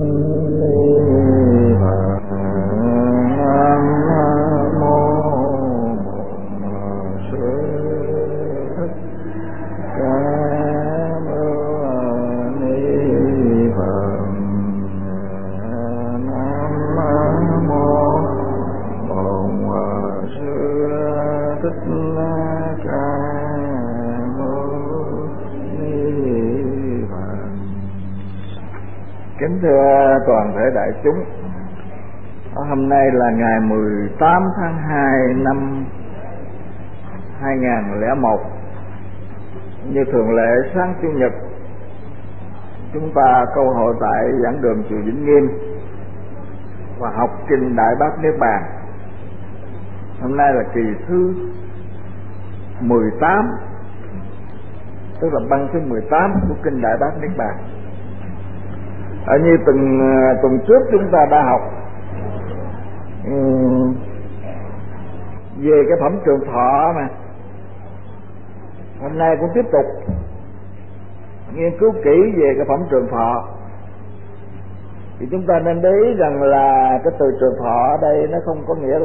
Kính thưa toàn thể đại chúng, hôm nay là ngày 18 tháng 2 năm 2001. Như thường lệ sáng Chủ nhật, chúng ta câu hội tại giảng đường chùa Vĩnh Nghiêm và học kinh Đại Bát Niết Bàn. Hôm nay là kỳ thứ 18, tức là băng thứ 18 của kinh Đại Bát Niết Bàn. Ở như tuần trước chúng ta đã học về cái phẩm trường thọ mà hôm nay cũng tiếp tục nghiên cứu kỹ về cái phẩm trường thọ. Thì chúng ta nên để ý rằng là cái từ trường thọ ở đây nó không có nghĩa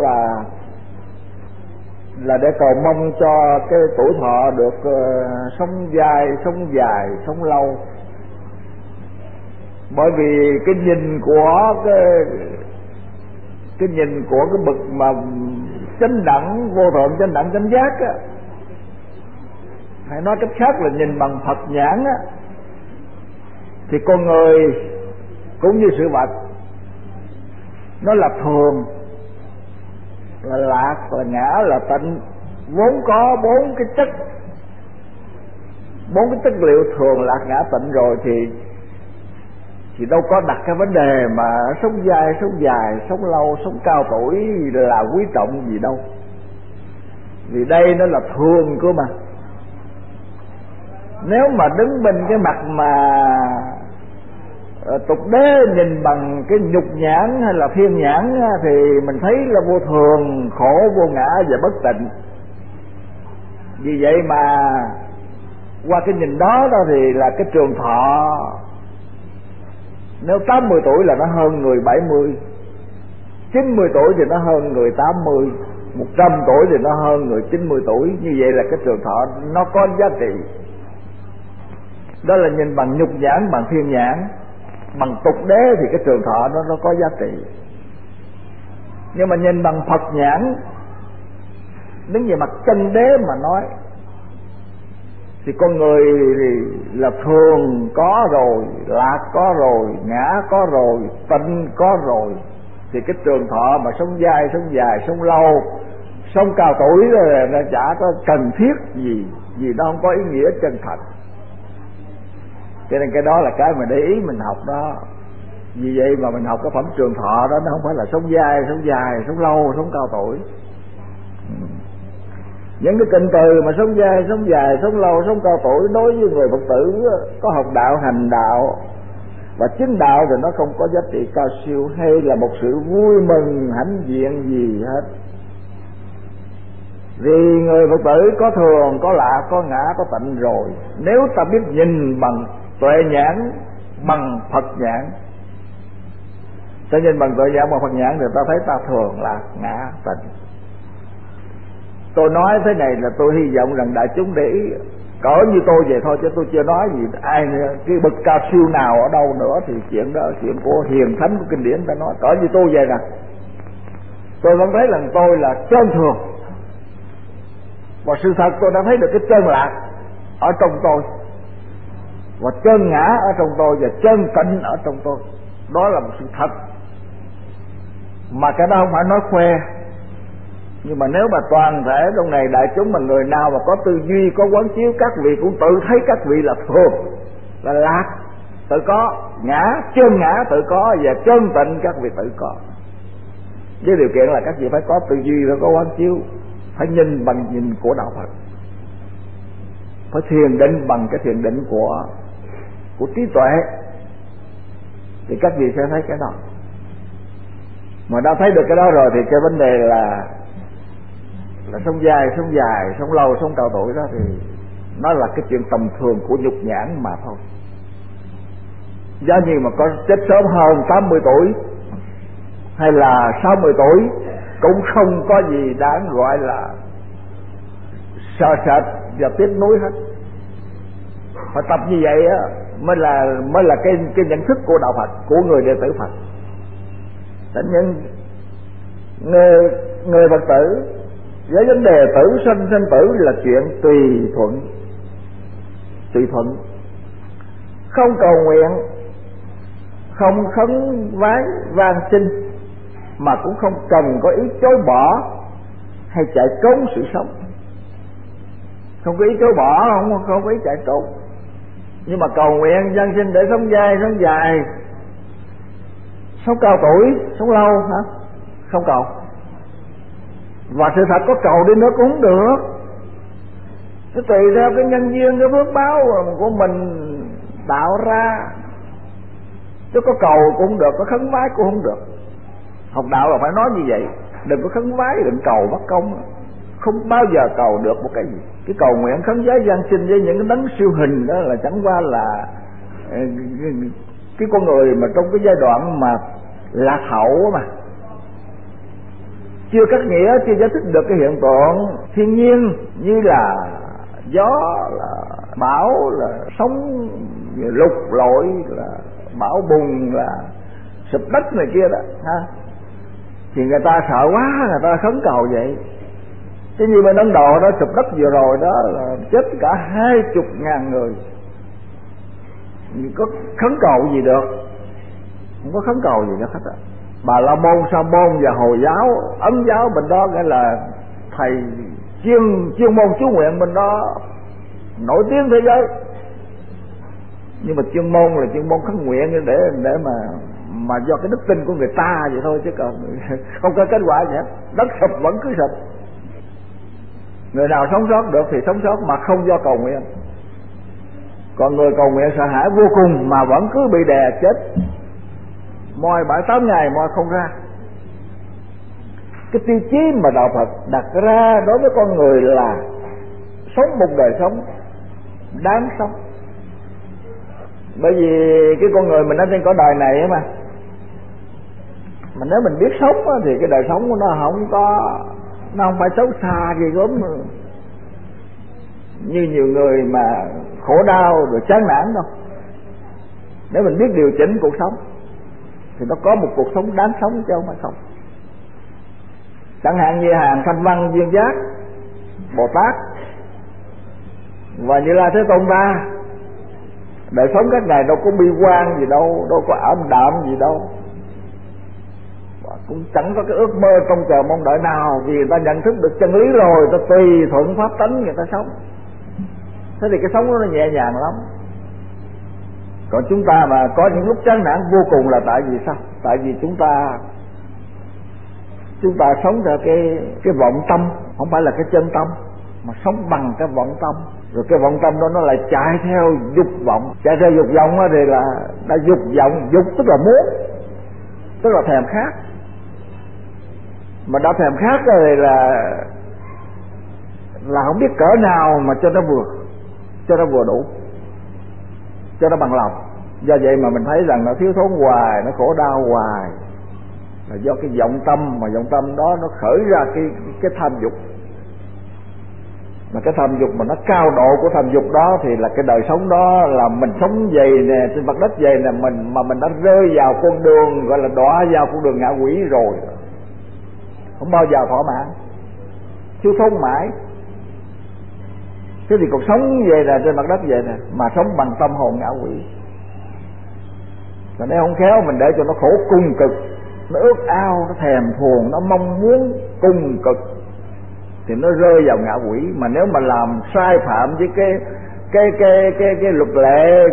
là để cầu mong cho cái tuổi thọ được sống dài, sống lâu. Bởi vì cái nhìn của cái bậc mà chánh đẳng, vô thượng chánh đẳng chánh giác á, hay nói cách khác là nhìn bằng Phật nhãn á, thì con người cũng như sự vật, nó là thường, là lạc, là ngã, là tịnh, vốn có bốn cái chất liệu thường, lạc, ngã, tịnh rồi thì đâu có đặt cái vấn đề mà sống dài, sống lâu, sống cao tuổi là quý trọng gì đâu. Vì đây nó là thường cơ mà. Nếu mà đứng bên cái mặt mà tục đế nhìn bằng cái nhục nhãn hay là thiên nhãn thì mình thấy là vô thường, khổ, vô ngã và bất tịnh. Vì vậy mà qua cái nhìn đó thì là cái trường thọ, nếu 80 tuổi là nó hơn người 70, 90 tuổi thì nó hơn người 80, 100 tuổi thì nó hơn người 90 tuổi. Như vậy là cái trường thọ nó có giá trị. Đó là nhìn bằng nhục nhãn, bằng thiên nhãn. Bằng tục đế thì cái trường thọ nó có giá trị. Nhưng mà nhìn bằng Phật nhãn, đứng về mặt chân đế mà nói, thì con người thì là thường có rồi, lạc có rồi, ngã có rồi, tịnh có rồi. Thì cái trường thọ mà sống dài, sống lâu, sống cao tuổi rồi nó chả có cần thiết gì, vì nó không có ý nghĩa chân thật. Cho nên cái đó là cái mà để ý mình học đó. Vì vậy mà mình học cái phẩm trường thọ đó, nó không phải là sống dài, sống lâu, sống cao tuổi. Những cái cụm từ mà sống dài, sống lâu, sống cao tuổi đối với người Phật tử có học đạo, hành đạo và chứng đạo thì nó không có giá trị cao siêu hay là một sự vui mừng hãnh diện gì hết. Vì người Phật tử có thường, có lạc, có ngã, có tịnh rồi. Nếu ta biết nhìn bằng tuệ nhãn, bằng Phật nhãn, ta nhìn bằng tuệ nhãn, bằng Phật nhãn thì ta thấy ta thường, lạc, ngã, tịnh. Tôi nói thế này là tôi hy vọng rằng đại chúng để ý. Cỡ như tôi vậy thôi chứ tôi chưa nói gì ai nữa. Cái bậc cao siêu nào ở đâu nữa thì chuyện đó chuyện của hiền thánh của kinh điển ta nói. Cỡ như tôi vậy nè, tôi vẫn thấy rằng tôi là chân thường, và sự thật tôi đã thấy được cái chân lạc ở trong tôi, và chân ngã ở trong tôi, và chân tịnh ở trong tôi. Đó là một sự thật, mà cái đó không phải nói khoe. Nhưng mà nếu mà toàn thể trong này đại chúng mà người nào mà có tư duy, có quán chiếu, các vị cũng tự thấy các vị là thường, là lạc tự có, ngã, chân ngã tự có, và chân tịnh các vị tự có. Với điều kiện là các vị phải có tư duy, phải có quán chiếu, phải nhìn bằng nhìn của đạo Phật, phải thiền định bằng cái thiền định của trí tuệ, thì các vị sẽ thấy cái đó. Mà đã thấy được cái đó rồi thì cái vấn đề là sống dài, sống lâu, sống cao tuổi đó thì nó là cái chuyện tầm thường của nhục nhãn mà thôi. do gì mà có chết sớm hơn 80 tuổi hay là 60 tuổi cũng không có gì đáng gọi là sợ sệt và tiếc nuối hết. Phải tập như vậy á mới là cái nhận thức của đạo Phật, của người đệ tử Phật. Thế nhưng người Phật tử với vấn đề tử sanh sanh tử là chuyện tùy thuận, không cầu nguyện, không khấn vái van xin, mà cũng không cần có ý chối bỏ hay chạy trốn sự sống. Không có ý chối bỏ, không có ý chạy trốn, nhưng mà cầu nguyện van xin để sống dài, sống cao tuổi, sống lâu hả? Không cầu. Và sự thật có cầu đi nữa cũng không được, nó tùy theo cái nhân duyên, cái phước báo của mình tạo ra. Chứ có cầu cũng không được, có khấn vái cũng không được. Học đạo là phải nói như vậy, đừng có khấn vái, đừng cầu bất công, không bao giờ cầu được một cái gì. Cái cầu nguyện khấn vái van xin với những cái đấng siêu hình đó là chẳng qua là cái con người mà trong cái giai đoạn mà lạc hậu mà chưa cắt nghĩa, chưa giải thích được cái hiện tượng thiên nhiên như là gió, là bão, là sóng lục lội, là bão bùng, là sụp đất này kia đó ha. Thì người ta sợ quá, người ta khấn cầu vậy. Chứ như bên Ấn Độ đó, sụp đất vừa rồi đó là chết cả 20.000 người. Có khấn cầu gì được? Không có khấn cầu gì được hết á. Bà La Môn, Sa Môn và Hồi giáo, Ấn giáo bên đó cái là thầy chuyên môn chú nguyện bên đó nổi tiếng thế giới. Nhưng mà chuyên môn là chuyên môn khấn nguyện để mà do cái đức tin của người ta vậy thôi, chứ còn không có kết quả gì hết. Đất sụp vẫn cứ sụp. Người nào sống sót được thì sống sót mà không do cầu nguyện. Còn người cầu nguyện sợ hãi vô cùng mà vẫn cứ bị đè chết, moi 7-8 ngày moi không ra. Cái tiêu chí mà đạo Phật đặt ra đối với con người là sống một đời sống đáng sống. Bởi vì cái con người mình ở trên cõi đời này mà nếu mình biết sống thì cái đời sống của nó không phải xấu xa gì gớm như nhiều người mà khổ đau rồi chán nản đâu. Nếu mình biết điều chỉnh cuộc sống thì nó có một cuộc sống đáng sống chứ không phải không. Chẳng hạn như hàng Thanh Văn, Duyên Giác, Bồ Tát và Như Lai Thế Tôn ta, đời sống các ngài đâu có bi quan gì đâu, đâu có ảm đạm gì đâu, cũng chẳng có cái ước mơ trông chờ mong đợi nào, vì người ta nhận thức được chân lý rồi, ta tùy thuận pháp tánh người ta sống. Thế thì cái sống nó nhẹ nhàng lắm. Còn chúng ta mà có những lúc chán nản vô cùng là tại vì sao? Tại vì chúng ta sống theo cái vọng tâm, không phải là cái chân tâm, mà sống bằng cái vọng tâm. Rồi cái vọng tâm đó nó lại chạy theo dục vọng. Chạy theo dục vọng thì là đã dục vọng, dục tức là muốn, tức là thèm khát. Mà đã thèm khát rồi là không biết cỡ nào mà cho nó vừa đủ, cho nó bằng lòng. Do vậy mà mình thấy rằng nó thiếu thốn hoài, nó khổ đau hoài, là do cái vọng tâm, mà vọng tâm đó nó khởi ra cái tham dục. Mà cái tham dục mà nó cao độ của tham dục đó thì là cái đời sống đó là mình sống vậy nè, trên mặt đất vậy nè, mình đã rơi vào con đường gọi là đọa vào con đường ngạ quỷ rồi, không bao giờ thỏa mãn, thiếu thốn mãi. Thế thì cuộc sống về là trên mặt đất vậy nè, mà sống bằng tâm hồn ngạ quỷ. Và nếu không khéo mình để cho nó khổ cùng cực, nó ước ao, nó thèm thuồng, nó mong muốn cùng cực, thì nó rơi vào ngạ quỷ. Mà nếu mà làm sai phạm với cái luật lệ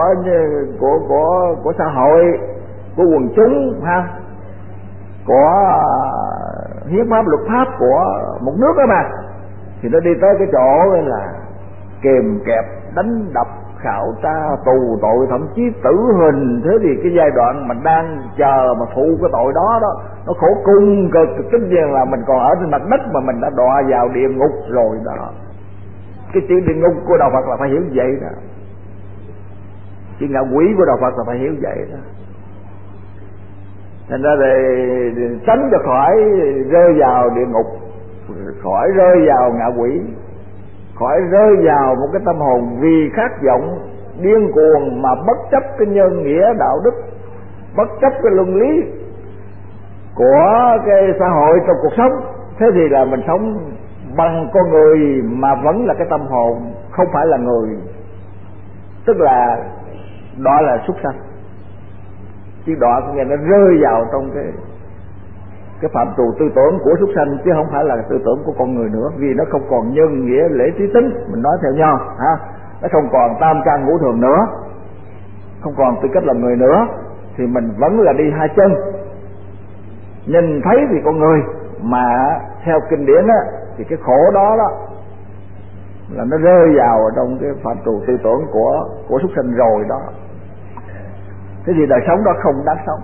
của xã hội, của quần chúng ha, của hiến pháp, luật pháp của một nước đó mà, thì nó đi tới cái chỗ là kềm kẹp, đánh đập, khảo tra, tù tội, thậm chí tử hình. Thế thì cái giai đoạn mình đang chờ mà thụ cái tội đó nó khổ cùng cực. Tất nhiên là mình còn ở trên mặt đất mà mình đã đọa vào địa ngục rồi đó. Cái chữ địa ngục của đạo Phật là phải hiểu vậy đó, Chứ ngạ quỷ của đạo Phật là phải hiểu vậy đó. Thành ra để tránh cho khỏi rơi vào địa ngục, khỏi rơi vào ngạ quỷ, khỏi rơi vào một cái tâm hồn vì khát vọng điên cuồng mà bất chấp cái nhân nghĩa đạo đức, bất chấp cái luân lý của cái xã hội trong cuộc sống. Thế thì là mình sống bằng con người mà vẫn là cái tâm hồn, không phải là người, tức là đó là súc sanh. Chứ đọa có nghĩa nó rơi vào trong cái phạm trù tư tưởng của súc sanh, chứ không phải là tư tưởng của con người nữa. Vì nó không còn nhân nghĩa lễ trí tính, mình nói theo nhau ha, nó không còn tam căn ngũ thường nữa, không còn tư cách làm người nữa, thì mình vẫn là đi hai chân. Nhìn thấy thì con người, mà theo kinh điển á thì cái khổ đó đó là nó rơi vào trong cái phạm trù tư tưởng của súc sinh rồi đó. Thế thì đời sống đó không đáng sống.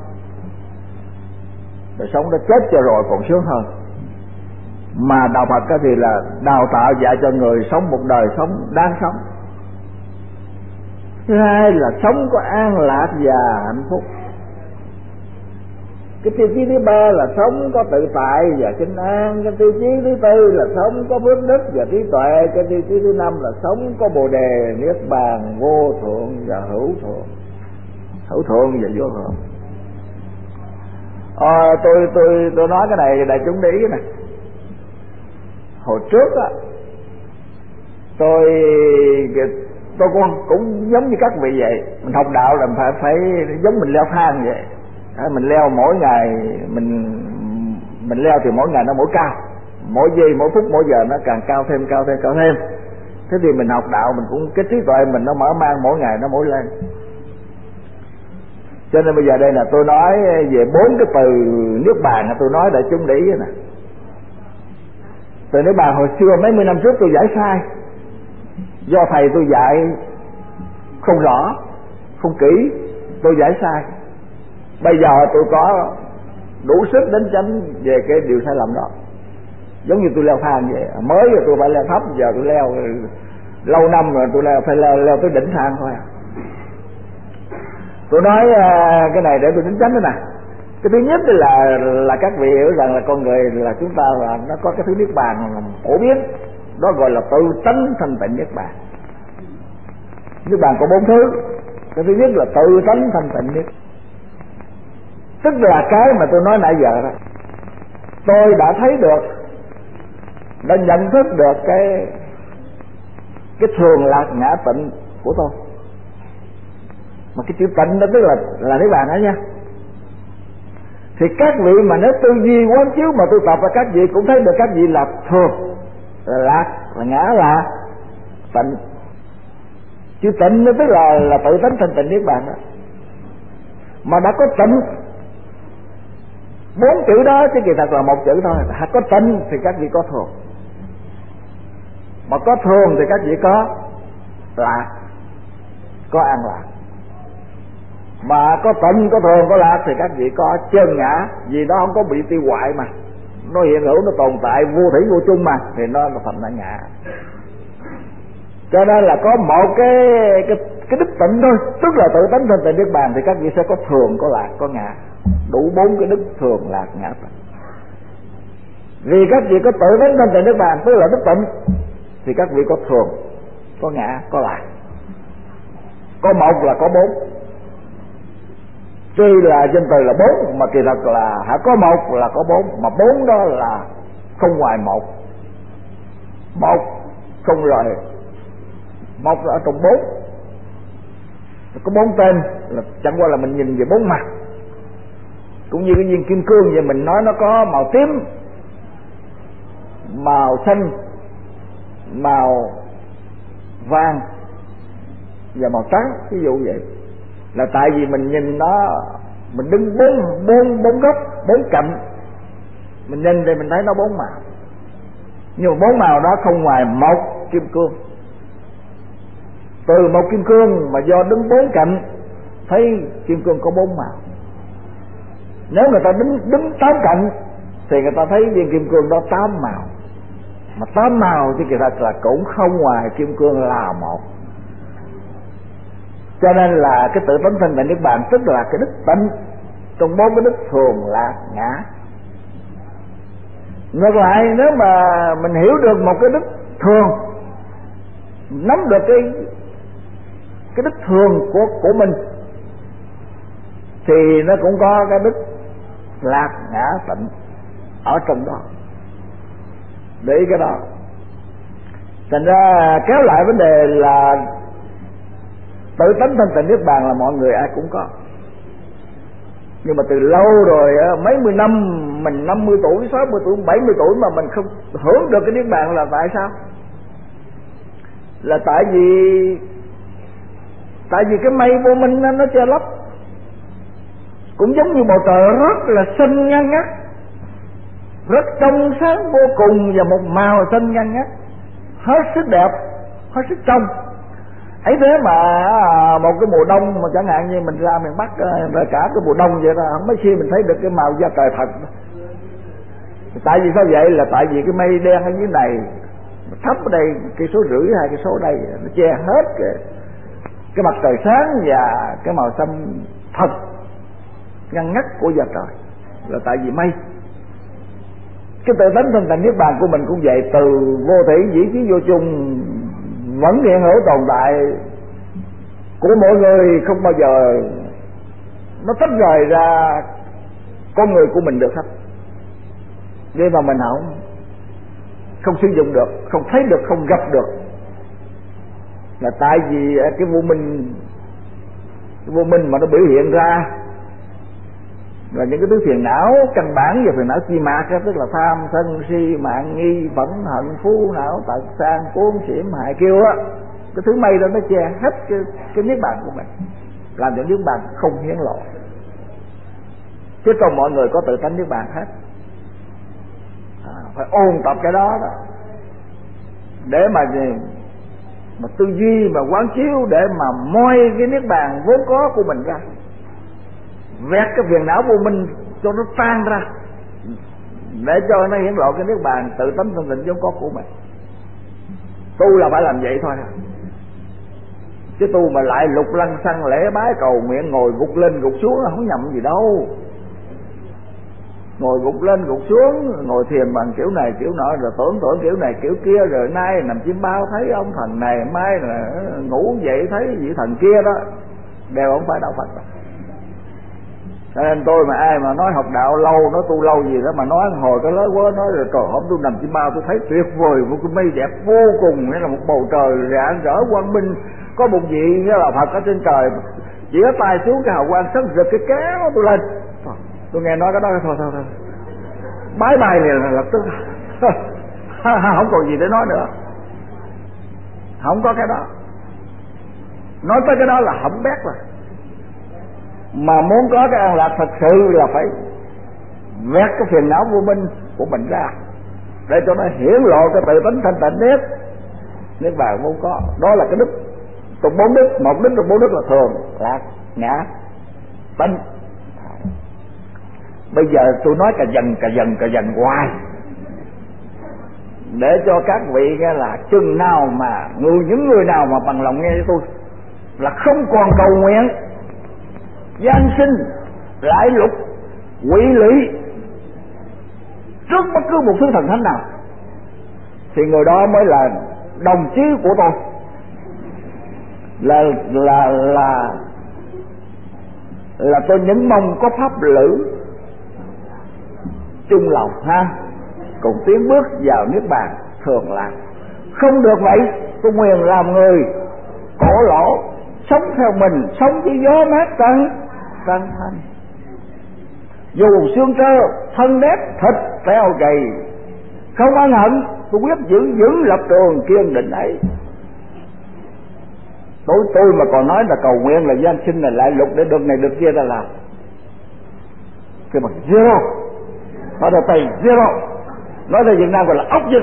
Đời sống đó chết cho rồi còn sướng hơn. Mà đạo Phật thì là đào tạo dạy cho người sống một đời sống đáng sống. Thứ hai là sống có an lạc và hạnh phúc. Cái tiêu chí thứ ba là sống có tự tại và chánh an. Cái tiêu chí thứ tư là sống có phước đức và trí tuệ. Cái tiêu chí thứ năm là sống có bồ đề niết bàn vô thượng và hữu thượng. Hữu thượng và vô thượng. Tôi nói cái này đại chúng để ý nè. Hồi trước á, tôi cũng giống như các vị vậy. Mình học đạo là phải giống mình leo thang vậy. Mình leo mỗi ngày, mình leo thì mỗi ngày nó mỗi cao, mỗi giây mỗi phút mỗi giờ nó càng cao thêm. Thế thì mình học đạo mình cũng cái trí tuệ mình nó mở mang mỗi ngày nó mỗi lên. Cho nên bây giờ đây là tôi nói về 4 cái từ niết bàn, tôi nói để chúng để ý nè. Từ niết bàn hồi xưa mấy mươi năm trước tôi giải sai, do thầy tôi dạy không rõ, không kỹ, tôi giải sai. Bây giờ tôi có đủ sức đến chánh về cái điều sai lầm đó. Giống như tôi leo thang vậy, mới rồi tôi phải leo thấp, giờ tôi leo lâu năm rồi tôi phải leo tới đỉnh thang thôi à. Tôi nói cái này để tôi tính chánh đó nè. Cái thứ nhất là các vị hiểu rằng là con người là chúng ta là nó có cái thứ niết bàn phổ biến, đó gọi là tự tánh thanh tịnh niết bàn. Niết bàn có 4 thứ. Cái thứ nhất là tự tánh thanh tịnh niết, tức là cái mà tôi nói nãy giờ đó. Tôi đã thấy được, đã nhận thức được cái thường lạc ngã tịnh của tôi. Mà cái chữ tịnh đó tức là niết bàn đó nha. Thì các vị mà nếu tư duy quán chiếu mà tôi tập là các vị cũng thấy được các vị là thường, là lạc, là ngã, là tịnh. Chữ tịnh đó tức là tự tánh thanh tịnh niết bàn đó. Mà đã có tịnh, 4 chữ đó chứ kỳ thật là 1 chữ thôi. Có tịnh thì các vị có thường, mà có thường thì các vị có lạc, có an lạc. Mà có tịnh, có thường, có lạc thì các vị có chân ngã. Vì nó không có bị tiêu hoại mà, nó hiện hữu, nó tồn tại vô thủy vô chung mà, thì nó thành là ngã. Cho nên là có một cái đức tịnh thôi, tức là tự tánh thanh tịnh niết bàn, thì các vị sẽ có thường, có lạc, có ngã. Đủ 4 cái đức thường, lạc, ngã, tịnh. Vì các vị có tự tánh thanh tịnh niết bàn, tức là đức tịnh, thì các vị có thường, có ngã, có lạc. Có 1 là có 4. Tuy là danh từ là 4 mà kỳ thật là có 1 là có 4, mà 4 đó là không ngoài 1. 1 không rời, 1 là ở trong 4. Có 4 tên, là chẳng qua là mình nhìn về 4 mặt. Cũng như cái viên kim cương vậy, mình nói nó có màu tím, màu xanh, màu vàng và màu trắng, ví dụ vậy. Là tại vì mình nhìn nó, mình đứng bốn góc, 4 cạnh, mình nhìn thì mình thấy nó 4 màu. Nhưng mà 4 màu đó không ngoài 1 kim cương. Từ 1 kim cương mà do đứng 4 cạnh thấy kim cương có 4 màu. Nếu người ta đứng 8 cạnh thì người ta thấy viên kim cương đó 8 màu. Mà 8 màu thì kỳ thật là cũng không ngoài kim cương là 1. Cho nên là cái tự tánh thanh tịnh niết bàn tức là cái đức tịnh trong 4 cái đức thường lạc ngã. Ngược lại, nếu mà mình hiểu được một cái đức thường, nắm được cái đức thường của mình, thì nó cũng có cái đức lạc ngã tịnh ở trong đó. Để ý cái đó. Thành ra kéo lại vấn đề là tự tánh thanh tịnh niết bàn là mọi người ai cũng có. Nhưng mà từ lâu rồi, mấy mươi năm, mình 50 tuổi, 60 tuổi, 70 tuổi mà mình không hưởng được cái niết bàn là tại sao? Là tại vì cái mây vô minh nó che lấp. Cũng giống như bầu trời rất là xanh ngăn ngắt, rất trong sáng vô cùng, và một màu xanh ngăn ngắt, hết sức đẹp, hết sức trong. Ấy thế mà một cái mùa đông mà chẳng hạn như mình ra miền Bắc, rồi cả cái mùa đông vậy đó, không mấy khi mình thấy được cái màu da trời thật. Tại vì sao vậy? Là tại vì cái mây đen ở dưới này, thấp ở đây 1,5 cây rưỡi 2 cây số đây, nó che hết cái mặt trời sáng và cái màu xanh thật ngăn ngắt của da trời, là tại vì mây. Cái tự tánh thanh tịnh niết bàn của mình cũng vậy, từ vô thủy vĩ chí vô chung vẫn hiện hữu tồn tại của mọi người, không bao giờ nó tách rời ra con người của mình được hết. Nhưng mà mình không sử dụng được, không thấy được, không gặp được, là tại vì cái vô minh mà nó biểu hiện ra là những cái thứ phiền não căn bản và phiền não chi mạc, tức là tham sân si mạng nghi phẫn hận phú não tật sang cuốn xỉm hại kiêu á. Cái thứ mây đó nó che hết cái niết bàn của mình, làm cho niết bàn không hiển lộ. Chứ còn mọi người có tự tánh niết bàn hết. Phải ôn tập cái đó để mà tư duy, mà quán chiếu, để mà moi cái niết bàn vốn có của mình ra, vét cái phiền não vô minh cho nó tan ra, để cho nó hiển lộ cái niết bàn tự tánh thanh tịnh vốn có của mình. Tu là phải làm vậy thôi. Chứ tu mà lại lục lăng xăng lễ bái cầu nguyện, ngồi gục lên gục xuống là không nhầm gì đâu. Ngồi gục lên gục xuống, ngồi thiền bằng kiểu này kiểu nọ, rồi tưởng kiểu này kiểu kia, rồi nay nằm chim bao thấy ông thần này, mai là ngủ dậy thấy vị thần kia đó, đều không phải đạo Phật đâu. Cho nên tôi mà ai mà nói học đạo lâu, nói tu lâu gì đó mà nói hồi cái lớn quá, nói rồi trời hôm tôi nằm chim bao tôi thấy tuyệt vời, một cái mây đẹp vô cùng, nghĩa là một bầu trời rạng rỡ quang minh, có một vị nghĩa là Phật ở trên trời, chỉ có tay xuống cái hào quang sáng rực, cái kéo tôi lên. Tôi nghe nói cái đó thôi bái bài liền là lập tức không còn gì để nói nữa, không có cái đó. Nói tới cái đó là hỏng bét rồi. Mà muốn có cái an lạc thật sự là phải vét cái phiền não vô minh của mình ra, để cho nó hiển lộ cái tự tánh thanh tịnh nhất niết bàn vốn có. Đó là cái đức trong 4 đức. Một đức trong 4 đức là thường lạc ngã tịnh. Bây giờ tôi nói cà dần hoài, để cho các vị nghe là chừng nào mà những người nào mà bằng lòng nghe với tôi là không còn cầu nguyện gian sinh lại lục quỷ lụy trước bất cứ một thứ thần thánh nào, thì người đó mới là đồng chí của tôi, là tôi những mong có pháp lữ chung lòng ha, cùng tiến bước vào niết bàn thường lạc. Không được vậy, tôi nguyện làm người cổ lỗ, sống theo mình, sống với gió mát trần thanh, dù xương trơ thân đét thịt teo gầy, không oán hận, tôi quyết giữ lập trường kiên định ấy. Tôi mà còn nói là cầu nguyện là gian sinh là lại lục để được này được kia ra làm cái bằng zero, nói là tay zero, nói là Việt Nam gọi là ốc dinh.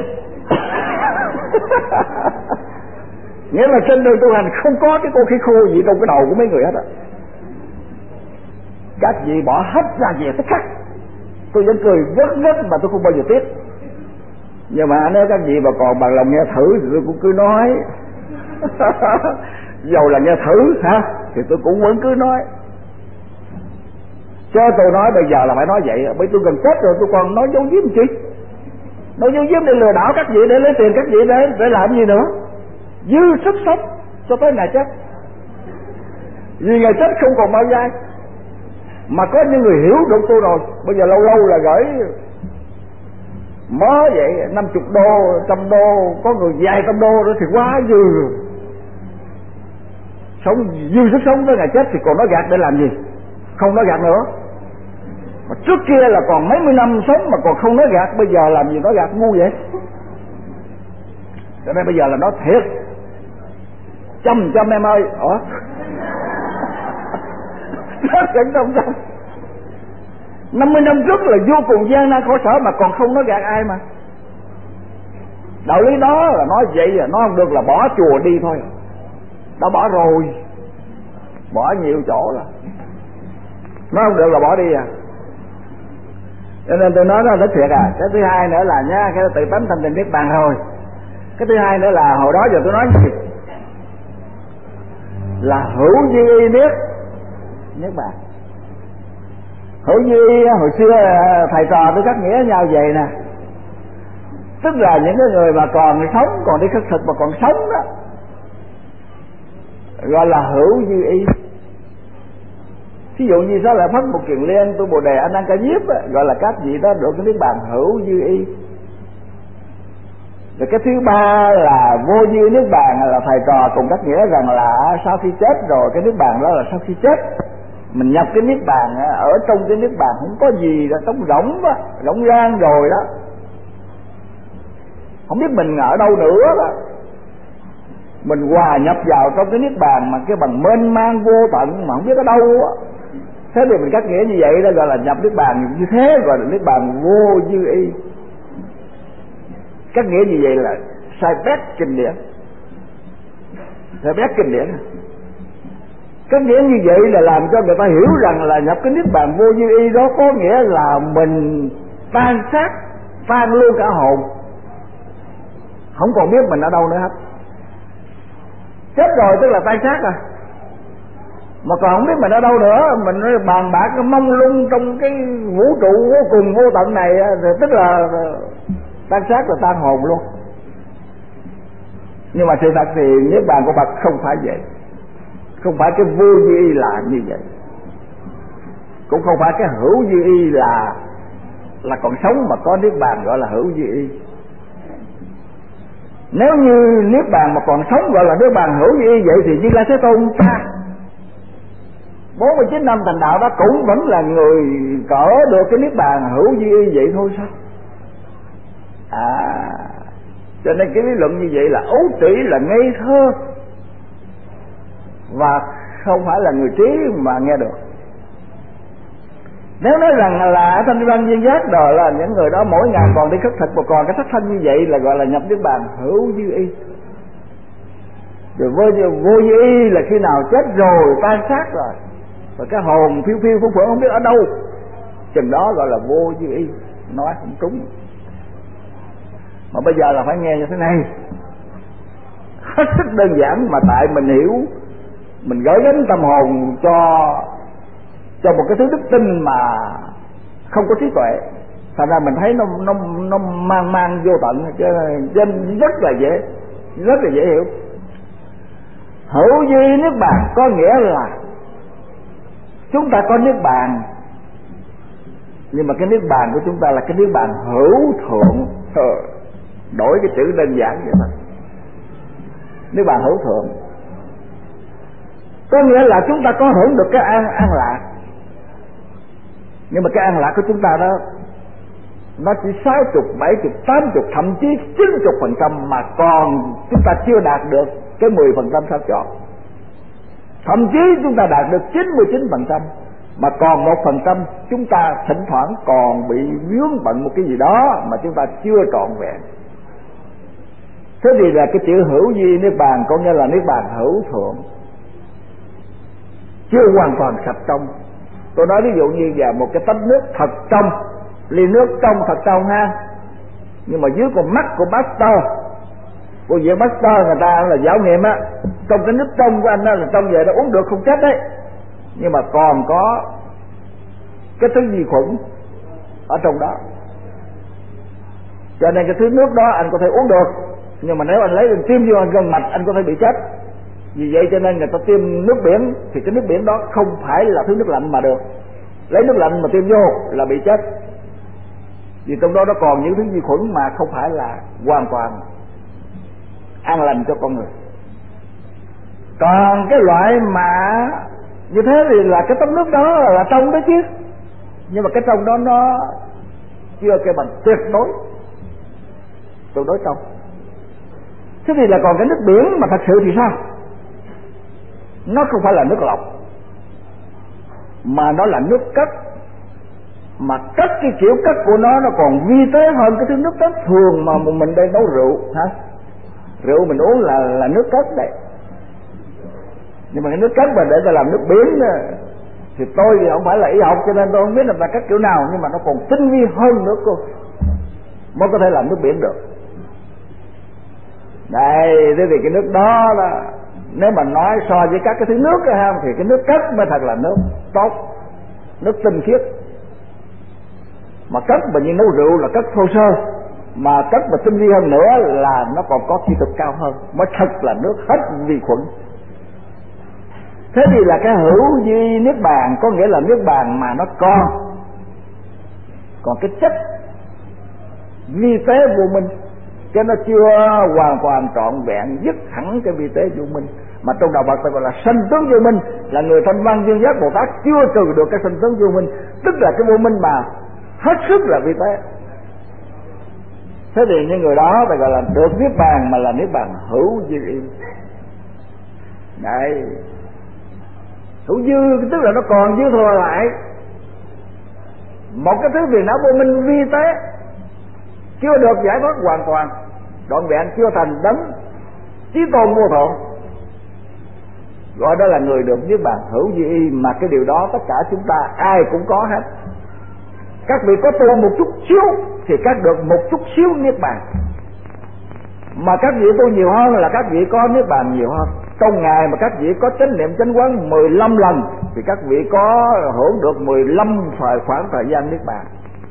Nghĩa là trên đường tu hành không có cái cô khí khô gì trong cái đầu của mấy người hết á. Các vị bỏ hết ra về tức khắc, tôi vẫn cười vất mà tôi không bao giờ tiếc. Nhưng mà nếu các vị mà còn bằng lòng nghe thử thì tôi cũng cứ nói. Dầu là nghe thử hả, thì tôi cũng vẫn cứ nói. Cho tôi nói bây giờ là phải nói vậy, bởi tôi gần chết rồi tôi còn nói dấu diếm chi? Nói dấu diếm để lừa đảo các vị, để lấy tiền các vị, để làm gì nữa? Dư sức sống cho tới ngày chết. Vì ngày chết không còn bao giây. Mà có những người hiểu được tôi rồi, bây giờ lâu lâu là gửi mới vậy 50 đô, 100 đô, có người vài trăm đô nữa thì quá dư rồi. Sống dư sức sống tới ngày chết thì còn nói gạt để làm gì? Không nói gạt nữa. Mà trước kia là còn mấy mươi năm sống mà còn không nói gạt, bây giờ làm gì nói gạt ngu vậy? Cho nên bây giờ là nói thiệt. Trăm em ơi, rất là trăm. 50 năm trước là vô cùng gian nan khổ sở mà còn không nói gạt ai mà. Đạo lý đó là nói vậy là nói không được là bỏ chùa đi thôi. Đã bỏ rồi, bỏ nhiều chỗ rồi. Nói không được là bỏ đi à. Cho nên tôi nói nó rất thiệt à. Cái thứ hai nữa là nha, cái tự tánh thanh tịnh niết bàn thôi. Cái thứ hai nữa là hồi đó giờ tôi nói gì? Là hữu dư y niết bàn. Hữu dư y hồi xưa thầy trò tôi cắt nghĩa nhau vậy nè. Tức là những cái người mà còn sống, còn đi khất thực mà còn sống đó, gọi là hữu dư y. Ví dụ như Xá Lợi Phất, Một Kiền Liên, tôi Bồ Đề, Anh Năng Ca Diếp gọi là các vị đó được cái niết bàn hữu dư y. Rồi cái thứ ba là vô dư niết bàn, là thầy trò cùng các nghĩa rằng là sau khi chết rồi, cái niết bàn đó là sau khi chết mình nhập cái niết bàn, ở trong cái niết bàn không có gì là trống rỗng đó, rỗng rang rồi đó, không biết mình ở đâu nữa đó. Mình hòa nhập vào trong cái niết bàn mà cái bằng mênh mang vô tận mà không biết ở đâu á. Thế thì mình cắt nghĩa như vậy đó gọi là nhập niết bàn, như thế gọi là niết bàn vô dư y. Cắt nghĩa như vậy là sai bét kinh điển, sai bét kinh điển. Cắt nghĩa như vậy là làm cho người ta hiểu rằng là nhập cái niết bàn vô dư y đó có nghĩa là mình tan xác, tan luôn cả hồn, không còn biết mình ở đâu nữa hết. Chết rồi tức là tan xác rồi, mà còn không biết mình ở đâu nữa, mình bàn bạc mông lung trong cái vũ trụ vô cùng vô tận này, tức là tan xác là tan hồn luôn. Nhưng mà sự thật thì niết bàn của Phật không phải vậy, không phải cái vô dư y là như vậy, cũng không phải cái hữu dư y là còn sống mà có niết bàn gọi là hữu dư y. Nếu như niết bàn mà còn sống gọi là niết bàn hữu dư y vậy thì Như Lai Thế Tôn ta 49 năm thành đạo đó cũng vẫn là người cỡ được cái niết bàn hữu dư y vậy thôi sao? Cho nên cái lý luận như vậy là ấu trĩ, là ngây thơ và không phải là người trí mà nghe được. Nếu nói rằng là thanh văn viên giác đó là những người đó mỗi ngày còn đi khất thực mà còn cái sắc thân như vậy là gọi là nhập niết bàn hữu dư y. Rồi vô dư y là khi nào chết rồi, tan xác rồi, cái hồn phiêu phiêu phù phượng không biết ở đâu, chừng đó gọi là vô dư y. Nói không trúng. Mà bây giờ là phải nghe như thế này, hết sức đơn giản mà tại mình hiểu, mình gửi gắm tâm hồn cho một cái thứ đức tin mà không có trí tuệ, thành ra mình thấy nó mang vô tận, cho nên rất là dễ hiểu. Hữu dư niết bàn có nghĩa là chúng ta có niết bàn, nhưng mà cái niết bàn của chúng ta là cái niết bàn hữu thượng. Đổi cái chữ đơn giản vậy thôi, niết bàn hữu thượng có nghĩa là chúng ta có hưởng được cái an lạc, nhưng mà cái an lạc của chúng ta đó nó chỉ 60, 70, 80, thậm chí 90% mà còn chúng ta chưa đạt được cái 10% sao chọn. Thậm chí chúng ta đạt được 99% mà còn 1% chúng ta thỉnh thoảng còn bị vướng bận một cái gì đó mà chúng ta chưa trọn vẹn. Thế thì là cái chữ hữu dư niết bàn có nghĩa là niết bàn hữu thượng, chưa hoàn toàn sạch trong. Tôi nói ví dụ như là một cái tách nước thật trong, ly nước trong thật trong ha, nhưng mà dưới con mắt của master Cô viện master người ta là giáo nghiệm á, trong cái nước trong của anh đó là trong về nó uống được không chết đấy, nhưng mà còn có cái thứ vi khuẩn ở trong đó, cho nên cái thứ nước đó anh có thể uống được, nhưng mà nếu anh lấy tiêm vô gân mạch anh có thể bị chết. Vì vậy cho nên người ta tiêm nước biển thì cái nước biển đó không phải là thứ nước lạnh mà được, lấy nước lạnh mà tiêm vô là bị chết, vì trong đó nó còn những thứ vi khuẩn mà không phải là hoàn toàn an lành cho con người. Còn cái loại mà như thế thì là cái tấm nước đó là trong đó chứ, nhưng mà cái trong đó nó chưa cái bằng tuyệt đối trong. Thế thì là còn cái nước biển mà thật sự thì sao? Nó không phải là nước lọc, mà nó là nước cất, mà cất cái kiểu cất của nó còn vi tế hơn cái thứ nước cất thường mà mình đây nấu rượu hả? Rượu mình uống là nước cất đấy, nhưng mà cái nước cất mà để ta làm nước biển thì tôi thì không phải là y học cho nên tôi không biết là ta cất kiểu nào, nhưng mà nó còn tinh vi hơn nữa cô mới có thể làm nước biển được. Đây, thế thì cái nước đó là nếu mà nói so với các cái thứ nước đó, ha, thì cái nước cất mới thật là nước tốt, nước tinh khiết. Mà cất mà như nấu rượu là cất thô sơ, mà cất mà tinh vi hơn nữa là nó còn có kỹ thuật cao hơn, mới thật là nước hết vi khuẩn. Thế thì là cái hữu vi niết bàn có nghĩa là niết bàn mà nó còn cái chất vi tế vô minh, chứ nó chưa hoàn toàn trọn vẹn dứt hẳn cái vi tế vô minh. Mà trong đạo Phật ta gọi là sanh tướng vô minh, là người thanh văn duyên giác Bồ Tát chưa trừ được cái sanh tướng vô minh, tức là cái vô minh mà hết sức là vi tế. Thế thì những người đó phải gọi là được niết bàn, mà là niết bàn hữu dư. Đấy, hữu dư tức là nó còn dư thừa lại một cái thứ phiền não vô minh vi tế, chưa được giải thoát hoàn toàn trọn vẹn, chưa thành đấng chí tôn vô thượng, gọi đó là người được niết bàn hữu vi y. Mà cái điều đó tất cả chúng ta ai cũng có hết. Các vị có tu một chút xíu thì các được một chút xíu niết bàn, mà các vị tu nhiều hơn là các vị có niết bàn nhiều hơn. Trong ngày mà các vị có chánh niệm chánh quán 15 lần thì các vị có hưởng được 15 khoảng thời gian niết bàn.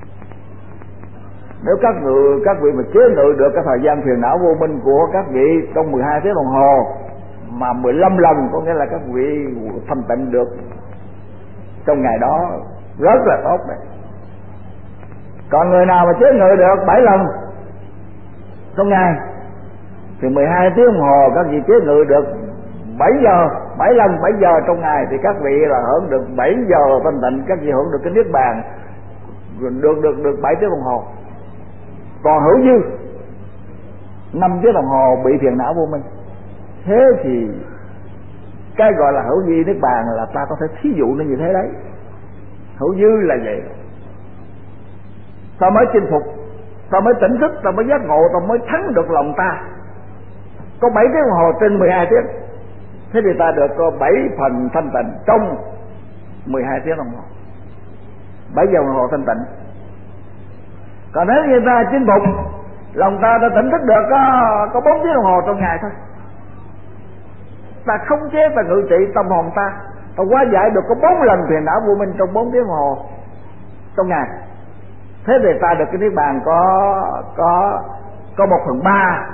Nếu các vị mà chế ngự được cái thời gian phiền não vô minh của các vị trong 12 tiếng đồng hồ mà 15 lần, có nghĩa là các vị thanh tịnh được trong ngày đó, rất là tốt đấy. Còn người nào mà chế ngự được 7 lần trong ngày thì 12 tiếng đồng hồ các vị chế ngự được 7 giờ trong ngày thì các vị là hưởng được 7 giờ thanh tịnh, các vị hưởng được cái niết bàn được 7 tiếng đồng hồ. Còn hữu dư 5 tiếng đồng hồ bị phiền não vô minh. Thế thì cái gọi là hữu vi niết bàn là ta có thể thí dụ nó như thế đấy. Hữu dư là vậy, ta mới chinh phục, ta mới tỉnh thức, ta mới giác ngộ, ta mới thắng được lòng ta. Có 7 tiếng đồng hồ trên 12 tiếng, thế thì ta được có 7 phần thanh tịnh trong 12 tiếng đồng hồ, 7 giờ đồng hồ thanh tịnh. Còn nếu như ta chinh phục, lòng ta đã tỉnh thức được có 4 tiếng đồng hồ trong ngày thôi. Ta khống chế, ta ngự trị tâm hồn ta hóa giải được có 4 lần phiền não vô minh trong 4 tiếng đồng hồ trong ngày. Thế thì ta được cái niết bàn có 1/3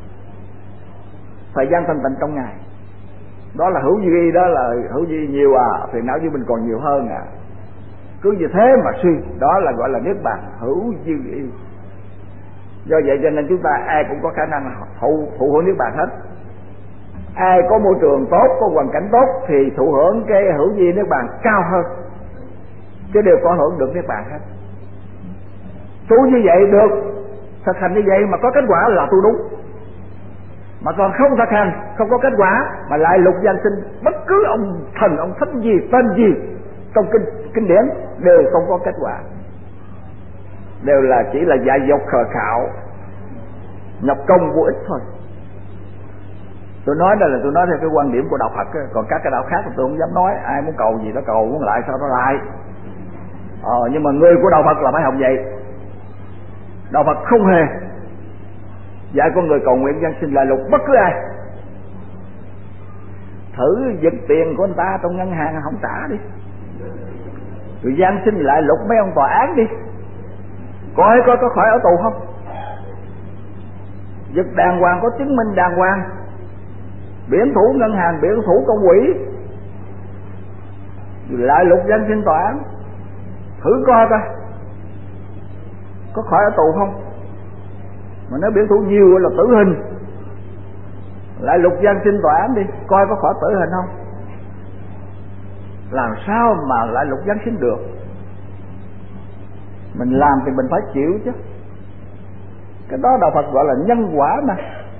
thời gian thanh tịnh trong ngày. Đó là hữu duy, đó là hữu duy nhiều phiền não vô minh còn nhiều hơn cứ như thế mà suy, đó là gọi là niết bàn hữu dư y. Do vậy cho nên chúng ta ai cũng có khả năng thụ hưởng niết bàn hết. Ai có môi trường tốt, có hoàn cảnh tốt thì thụ hưởng cái hữu vi niết bàn cao hơn, chứ đều có hưởng được niết bàn hết. Tu như vậy được, thực hành như vậy mà có kết quả là tu đúng. Mà còn không thực hành, không có kết quả mà lại lục gian sinh, bất cứ ông thần ông thánh gì tên gì trong kinh điển đều không có kết quả, đều là chỉ là dại dột khờ khạo, nhập công vô ích thôi. Tôi nói đây là tôi nói theo cái quan điểm của đạo Phật, còn các cái đạo khác thì tôi không dám nói. Ai muốn cầu gì nó cầu, muốn lại sao nó lại. Nhưng mà người của đạo Phật là phải học vậy. Đạo Phật không hề dạy con người cầu nguyện giáng sinh lại lục bất cứ ai. Thử giật tiền của anh ta trong ngân hàng không trả đi, rồi giáng sinh lại lục mấy ông tòa án đi, coi có khỏi ở tù không. Giật đàng hoàng, có chứng minh đàng hoàng, biển thủ ngân hàng, biển thủ công quỹ, lại lục giáng sinh tòa án, thử coi coi có khỏi ở tù không. Mà nếu biển thủ nhiều là tử hình, lại lục giáng sinh tòa án đi, coi có khỏi tử hình không. Làm sao mà lại lục giáng sinh được? Mình làm thì mình phải chịu chứ. Cái đó đạo Phật gọi là nhân quả mà,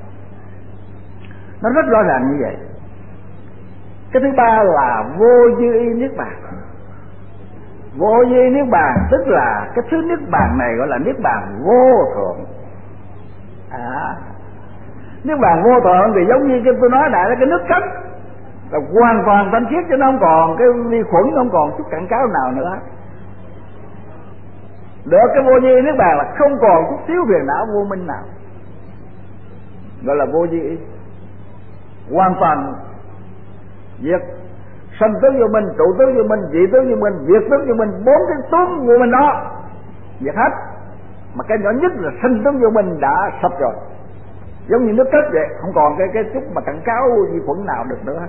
nó rất rõ ràng như vậy. Cái thứ ba là vô dư y niết bàn. Vô dư y niết bàn tức là cái thứ niết bàn này gọi là niết bàn vô thượng. Niết bàn vô thượng thì giống như tôi nói đại là cái nước cấm, là hoàn toàn thanh khiết, cho nó không còn cái vi khuẩn, không còn chút cặn cáo nào nữa. Được cái vô dư y niết bàn là không còn chút xíu phiền não vô minh nào, gọi là vô dư y. Hoàn toàn diệt sanh tướng vô minh, trụ tướng vô minh, dị tướng vô minh, diệt tướng vô minh, bốn cái tướng vô minh đó diệt hết. Mà cái nhỏ nhất là sanh tướng vô minh đã sạch rồi, giống như nước cất vậy, không còn cái chút mà cặn cáo vi khuẩn nào được nữa.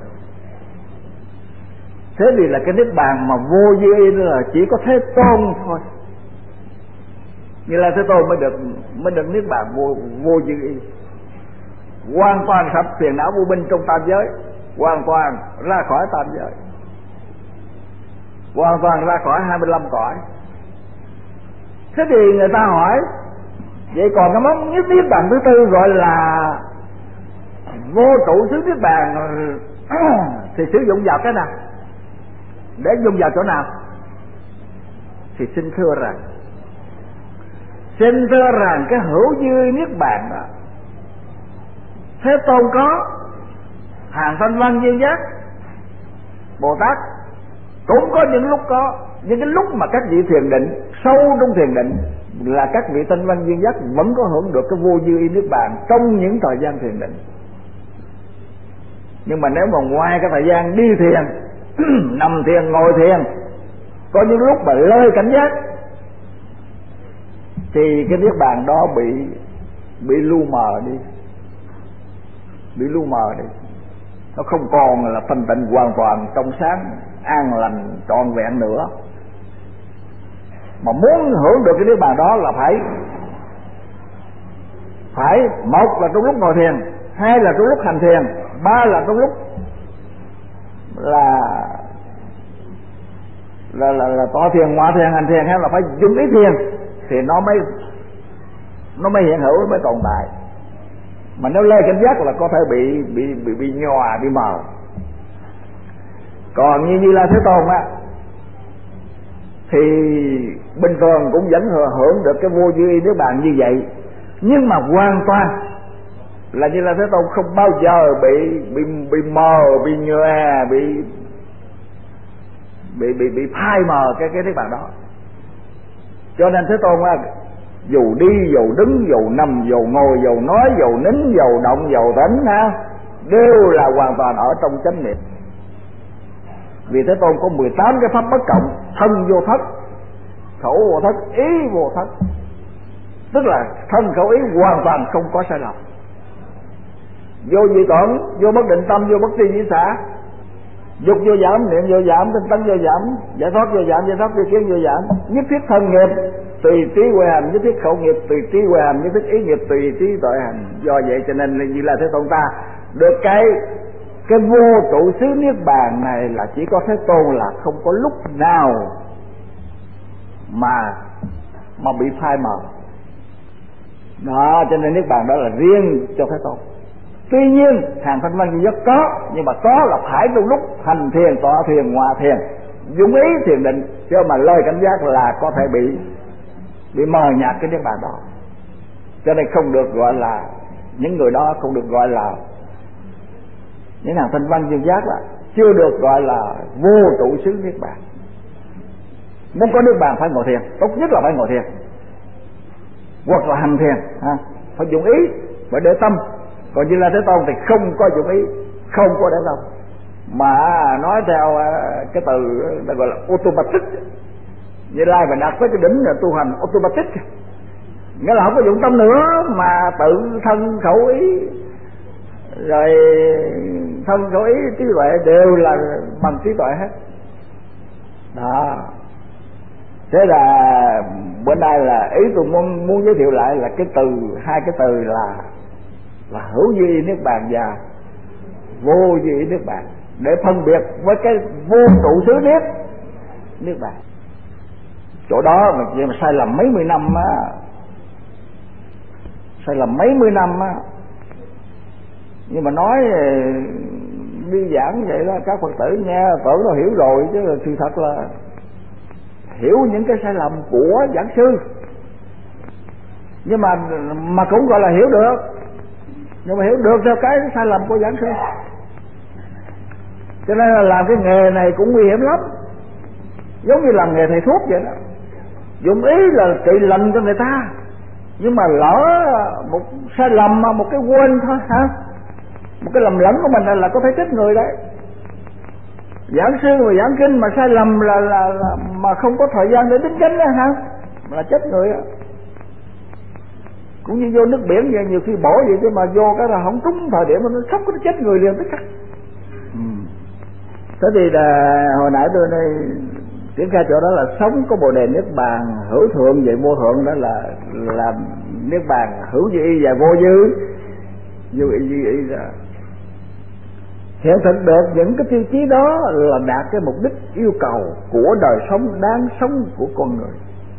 Thế thì là cái niết bàn mà vô dư y là chỉ có Thế Tôn thôi. Như là Thế Tôn mới được niết bàn vô dư y, hoàn toàn sạch phiền não vô minh trong tam giới, hoàn toàn ra khỏi tam giới, hoàn toàn ra khỏi 25 cõi. Thế thì người ta hỏi, vậy còn cái món nhất niết bàn thứ tư gọi là vô trụ xứ niết bàn thì sử dụng vào cái nào, để dùng vào chỗ nào? Thì xin thưa rằng cái hữu dư niết bàn đó Thế Tôn có, hàng thanh văn viên giác Bồ Tát cũng có những lúc có, những cái lúc mà các vị thiền định sâu trong thiền định là các vị thanh văn viên giác vẫn có hưởng được cái vô dư y niết bàn trong những thời gian thiền định. Nhưng mà nếu mà ngoài cái thời gian đi thiền nằm thiền, ngồi thiền, có những lúc mà lơi cảnh giác thì cái niết bàn đó bị lu mờ đi, nó không còn là thanh tịnh hoàn toàn trong sáng an lành trọn vẹn nữa. Mà muốn hưởng được cái niết bàn đó là phải một là trong lúc ngồi thiền, hai là trong lúc hành thiền, ba là trong lúc là tọa thiền, ngoại thiền, hành thiền, hay là phải dùng ý thiền thì nó mới hiện hữu, nó mới tồn tại. Mà nếu lơ cảnh giác là có thể bị nhòa, bị mờ. Còn như là Thế Tôn á thì bình thường cũng vẫn hưởng được cái vô dư y niết bàn như vậy, nhưng mà hoàn toàn là như là Thế Tôn không bao giờ bị mờ, bị nhòa, bị phai mờ cái niết bàn đó. Cho nên Thế Tôn á, dù đi, dù đứng, dù nằm, dù ngồi, dù nói, dù nín, dù động, dù thỉnh đều là hoàn toàn ở trong chánh niệm. Vì Thế Tôn có 18 cái pháp bất cộng: thân vô thất, khẩu vô thất, ý vô thất. Tức là thân khẩu ý hoàn toàn không có sai lầm. Vô dị tưởng, vô bất định tâm, vô bất tri dĩ xả, dục vô giảm, niệm vô giảm, tinh tấn vô giảm, giải thoát vô giảm, giải thoát vô kiến vô giảm. Nhất thiết thân nghiệp tùy trí huệ hành, nhất thiết khẩu nghiệp tùy trí huệ hành, nhất thiết ý nghiệp tùy trí tuệ hành. Do vậy cho nên như là Thế Tôn ta được cái vô trụ xứ niết bàn này là chỉ có Thế Tôn là không có lúc nào mà bị phai mờ đó. Cho nên niết bàn đó là riêng cho Thế Tôn. Tuy nhiên hàng thanh văn duy nhất có, nhưng mà có là phải trong lúc hành thiền, tọa thiền, ngoại thiền, dụng ý thiền định, chứ mà lời cảnh giác là có thể bị mờ nhạt cái niết bàn đó. Cho nên không được gọi là, những người đó không được gọi là, những hàng thanh văn duy giác là chưa được gọi là vô trụ xứ niết bàn. Muốn có niết bàn phải ngồi thiền, tốt nhất là phải ngồi thiền hoặc là hành thiền, phải dụng ý phải để tâm. Còn Như Lai Thế Tôn thì không có dụng ý, không có để tâm, mà nói theo cái từ nó gọi là automatic. Như Lai mà đạt tới cái đỉnh là tu hành automatic, nghĩa là không có dụng tâm nữa, mà tự thân khẩu ý, rồi thân khẩu ý trí tuệ đều là bằng trí tuệ hết đó. Thế là bữa nay là ý tôi muốn giới thiệu lại là cái từ, hai cái từ là hữu duy niết bàn và vô duy niết bàn, để phân biệt với cái vô trụ xứ niết bàn. Chỗ đó mà sai lầm mấy mươi năm á, sai lầm mấy mươi năm á. Nhưng mà nói đi giảng vậy đó, các Phật tử nghe tưởng nó hiểu rồi, chứ sự thật là hiểu những cái sai lầm của giảng sư, nhưng mà cũng gọi là hiểu được, nhưng mà hiểu được theo cái sai lầm của giảng sư. Cho nên là làm cái nghề này cũng nguy hiểm lắm, giống như làm nghề thầy thuốc vậy đó. Dụng ý là trị lành cho người ta, nhưng mà lỡ một sai lầm, một cái quên thôi hả, một cái lầm lẫn của mình là có thể chết người đấy. Giảng sư mà giảng kinh mà sai lầm là mà không có thời gian để đính chánh đó hả, là chết người á. Cũng như vô nước biển vậy, nhiều khi bổ vậy chứ mà vô cái là không trúng thời điểm nó sắp có chết người liền tức khắc. Thế thì là hồi nãy tôi đây triển khai chỗ đó là sống có bồ đề niết bàn, hữu thượng vậy vô thượng, đó là niết bàn hữu duy và vô duy đó. Hiện thực được những cái tiêu chí đó là đạt cái mục đích yêu cầu của đời sống đáng sống của con người.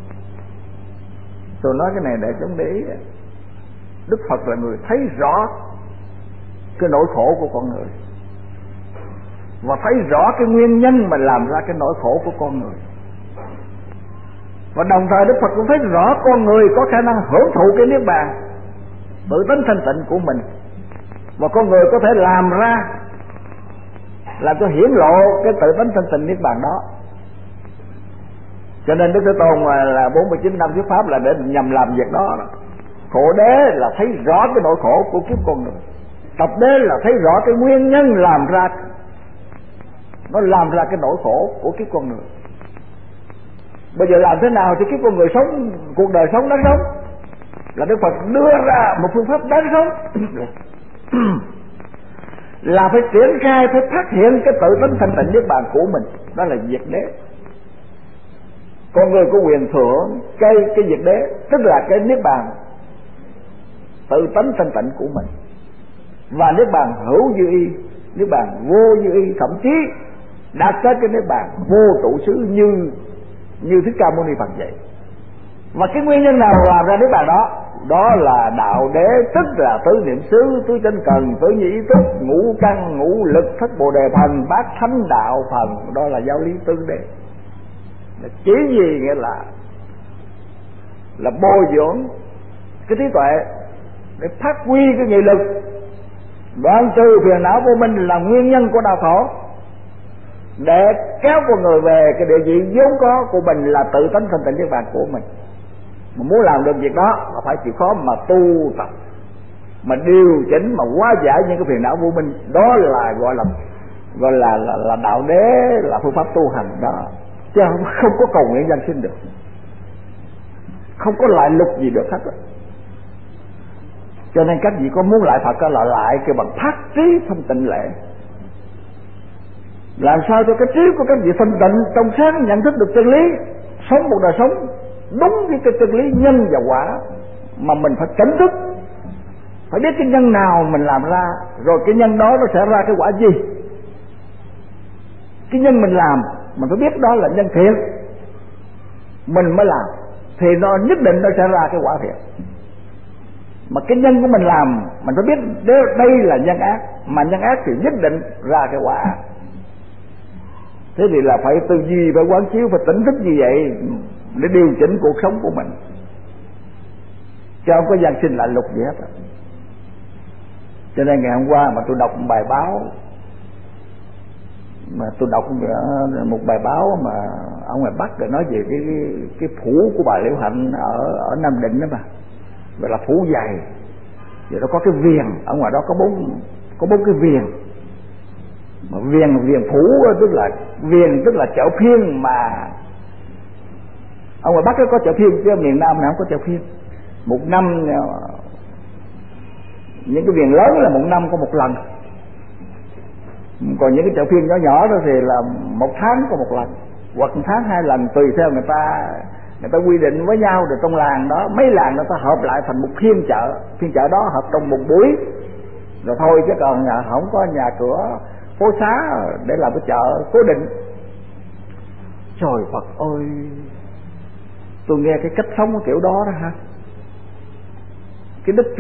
Tôi nói cái này để chúng để ý, Đức Phật là người thấy rõ cái nỗi khổ của con người, và thấy rõ cái nguyên nhân mà làm ra cái nỗi khổ của con người. Và đồng thời Đức Phật cũng thấy rõ con người có khả năng hưởng thụ cái niết bàn tự tánh thanh tịnh của mình, và con người có thể làm cho hiển lộ cái tự tánh thanh tịnh niết bàn đó. Cho nên Đức Thế Tôn là 49 năm thuyết pháp là để nhằm làm việc đó. Khổ đế là thấy rõ cái nỗi khổ của kiếp con người, tập đế là thấy rõ cái nguyên nhân làm ra cái nỗi khổ của kiếp con người. Bây giờ làm thế nào thì kiếp con người sống cuộc đời sống đáng sống, là Đức Phật đưa ra một phương pháp đáng sống là phải triển khai, phải phát hiện cái tự tánh thanh tịnh niết bàn của mình, đó là diệt đế. Con người có quyền thừa cái diệt đế, tức là cái niết bàn tự tánh thanh tịnh của mình, và niết bàn hữu duy, niết bàn vô duy, thậm chí đạt tới cái niết bàn vô trụ xứ như Thích Ca Mâu Ni Phật vậy. Và cái nguyên nhân nào làm ra niết bàn đó? Đó là đạo đế, tức là tứ niệm xứ, tứ chánh cần, tứ nhĩ túc, ngũ căn, ngũ lực, thất bồ đề thần, bát thánh đạo phần. Đó là giáo lý tứ đế. Là chỉ gì? Nghĩa là bồi dưỡng cái trí tuệ để phát huy cái nghị lực, đoạn trừ phiền não vô minh là nguyên nhân của đau khổ, để kéo con người về cái địa vị vốn có của mình là tự tánh thanh tịnh niết bàn của mình. Mà muốn làm được việc đó là phải chịu khó mà tu tập, mà điều chỉnh, mà hóa giải những cái phiền não vô minh. Đó là gọi là đạo đế, là phương pháp tu hành đó, chứ không có cầu nguyện danh sinh được, không có lại lục gì được hết đó. Cho nên các vị có muốn lại Phật là lại cái bằng phát trí thanh tịnh lệ, làm sao cho cái trí của các vị thanh tịnh trong sáng, nhận thức được chân lý, sống một đời sống đúng với cái chân lý nhân và quả. Mà mình phải cảnh thức, phải biết cái nhân nào mình làm ra, rồi cái nhân đó nó sẽ ra cái quả gì. Cái nhân mình làm mình phải biết đó là nhân thiện, mình mới làm thì nó nhất định nó sẽ ra cái quả thiện. Mà cái nhân của mình làm mình phải biết đây là nhân ác, mà nhân ác thì nhất định ra cái quả ác. Thế thì là phải tư duy, phải quán chiếu, phải tỉnh thức như vậy để điều chỉnh cuộc sống của mình, chứ không có gian sinh lại lục gì hết. Cho nên ngày hôm qua mà tôi đọc một bài báo, mà tôi đọc một bài báo mà ở ngoài Bắc để nói về cái phủ của bà Liễu Hạnh ở Nam Định đó mà, gọi là phủ dày. Rồi nó có cái viền, ở ngoài đó có bốn cái viền. Mà viền phủ tức là viền tức là chợ phiên, mà ở ngoài Bắc có chợ phiên chứ miền Nam nào không có chợ phiên. Một năm những cái viền lớn là một năm có một lần, còn những cái chợ phiên nhỏ nhỏ đó thì là một tháng có một lần, hoặc một tháng 2 lần, tùy theo người ta quy định với nhau. Rồi trong làng đó, mấy làng đó ta hợp lại thành một phiên chợ đó hợp trong một buổi rồi thôi, chứ còn không có nhà cửa phố xá để làm cái chợ cố định. Trời Phật ơi, tôi nghe cái cách sống cái kiểu đó đó ha, cái đức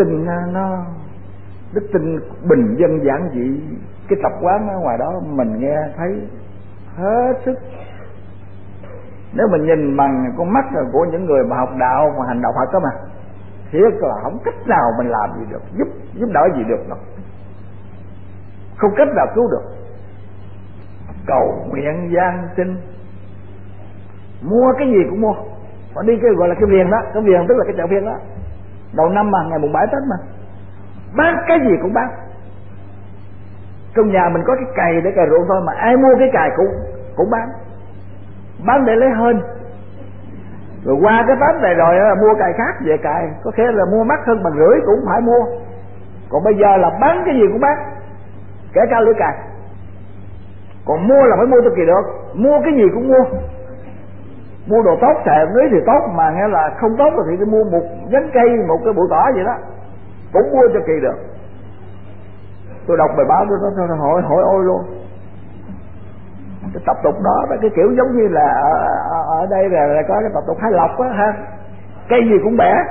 tin bình dân giản dị, cái tập quán ở ngoài đó mình nghe thấy hết sức. Nếu mình nhìn bằng con mắt của những người mà học đạo mà hành đạo Phật đó mà, thiệt là không cách nào mình làm gì được, giúp đỡ gì được đâu, không cách nào cứu được. Cầu nguyện gian xin, mua cái gì cũng mua. Còn đi cái gọi là cái viền đó, cái viền tức là cái chợ phiên đó, đầu năm mà ngày mùng 7 Tết mà bán cái gì cũng bán. Trong nhà mình có cái cày để cày ruộng thôi mà ai mua cái cày cũng bán để lấy hên. Rồi qua cái Tết này rồi mua cày khác về cày, có thể là mua mắc hơn bằng rưỡi cũng phải mua. Còn bây giờ là bán cái gì cũng bán, kể cả lưỡi cày. Còn mua là phải mua cho kỳ được, mua cái gì cũng mua đồ tốt, xài lưới thì tốt, mà nghe là không tốt rồi thì mua một nhánh cây, một cái bụi cỏ vậy đó cũng mua cho kỳ được. Tôi đọc bài báo tôi hỏi ôi luôn. Cái tập tục đó là cái kiểu giống như là ở đây là có cái tập tục hái lộc á ha, cây gì cũng bẻ.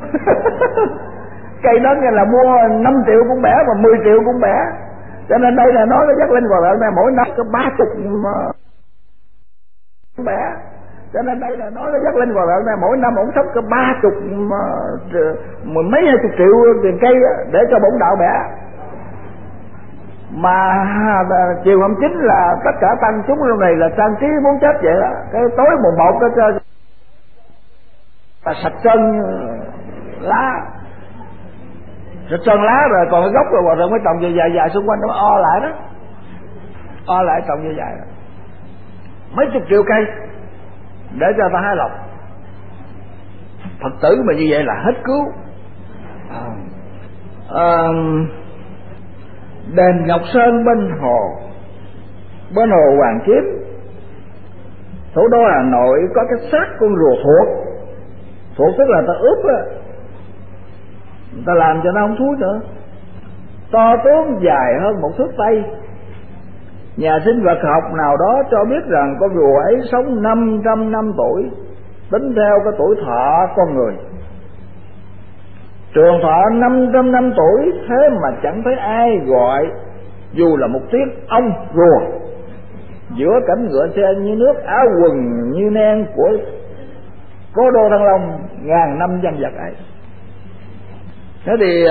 Cây đó nghe là mua 5 triệu cũng bẻ, mà 10 triệu cũng bẻ. Cho nên đây là nói cái giác linh Hòa Thượng này mỗi năm có 30 bẻ. Cho nên đây là nói cái giác linh Hòa Thượng này mỗi năm ổng sắp có 30 mấy 20 triệu tiền cây để cho bổn đạo bẻ. Mà chiều hôm 9 là tất cả tăng chúng trong này là trang trí muốn chết vậy đó. Cái tối mùng 1 đó là sạch sơn lá, sạch sơn lá rồi còn cái gốc rồi Hòa Thượng mới trồng dài xung quanh nó o lại đó, o lại trồng dài đó. Mấy chục triệu cây để cho ta hái lộc. Phật tử mà như vậy là hết cứu. Đền Ngọc Sơn bên hồ Hoàng Kiếm, thủ đô Hà Nội, có cái xác con rùa thuộc tức là ta ướp á, người ta làm cho nó không thúi nữa, to tướng dài hơn một thước tay. Nhà sinh vật học nào đó cho biết rằng con rùa ấy sống 500 năm tuổi, tính theo cái tuổi thọ con người. Trường thọ 500 năm tuổi, thế mà chẳng thấy ai gọi dù là một tiếng ong rùa. Giữa cảnh ngựa xe như nước, áo quần như nen của cố đô Thăng Long ngàn năm dân vật ấy. Thế thì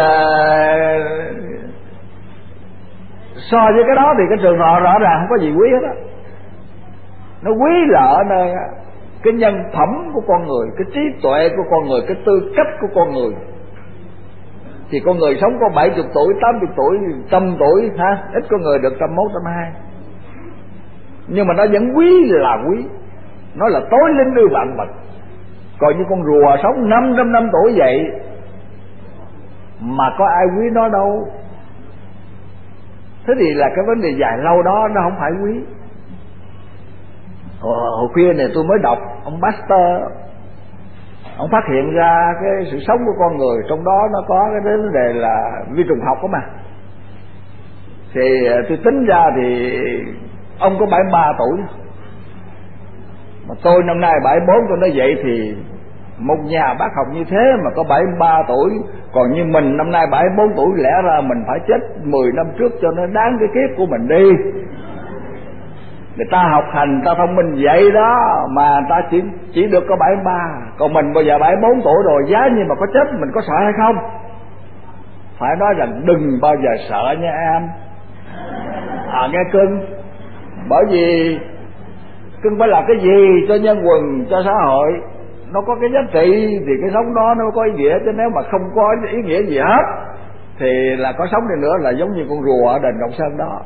so với cái đó thì cái trường thọ rõ ràng không có gì quý hết á. Nó quý là ở nơi cái nhân phẩm của con người, cái trí tuệ của con người, cái tư cách của con người. Thì con người sống có 70 tuổi, 80 tuổi, 100 tuổi ha, ít có người được 101, 102. Nhưng mà nó vẫn quý là quý, nó là tối linh ư vạn vật. Còn như con rùa sống 500 năm tuổi vậy mà có ai quý nó đâu. Thế thì là cái vấn đề dài lâu đó nó không phải quý. Hồi khuya này tôi mới đọc ông Pasteur, ông phát hiện ra cái sự sống của con người, trong đó nó có cái vấn đề là vi trùng học đó mà. Thì tôi tính ra thì ông có 73 tuổi, mà tôi năm nay 74. Tôi nói vậy thì một nhà bác học như thế mà có 73 tuổi, còn như mình năm nay 74 tuổi, lẽ ra mình phải chết 10 năm trước cho nó đáng cái kiếp của mình đi. Người ta học hành, ta thông minh vậy đó mà ta chỉ được có 73. Còn mình bây giờ 74 tuổi rồi, giá như mà có chết mình có sợ hay không? Phải nói rằng đừng bao giờ sợ nha em. Nghe cưng, bởi vì cưng phải làm cái gì cho nhân quần, cho xã hội nó có cái giá trị thì cái sống đó nó có ý nghĩa. Chứ nếu mà không có ý nghĩa gì hết thì là có sống đi nữa là giống như con rùa ở đền Ngọc Sơn đó.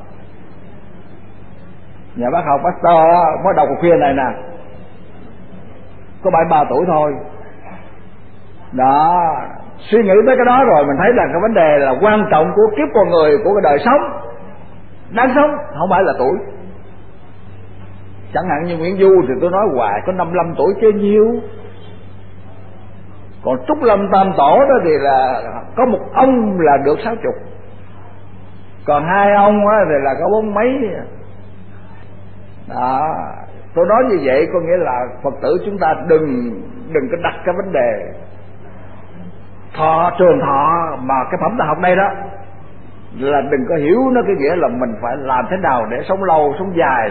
Nhà bác học pastor mới đầu cuộc khuyên này nè, có 73 tuổi thôi đó. Suy nghĩ tới cái đó rồi mình thấy là cái vấn đề là quan trọng của kiếp con người, của cái đời sống đáng sống không phải là tuổi. Chẳng hạn như Nguyễn Du thì tôi nói hoài có 55 tuổi chứ nhiêu. Còn Trúc Lâm Tam Tổ đó thì là có một ông là được 60, còn hai ông thì là có 40 mấy đó. Tôi nói như vậy có nghĩa là Phật tử chúng ta đừng có đặt cái vấn đề trường thọ mà cái phẩm đại học đây đó, là đừng có hiểu nó cái nghĩa là mình phải làm thế nào để sống lâu, sống dài,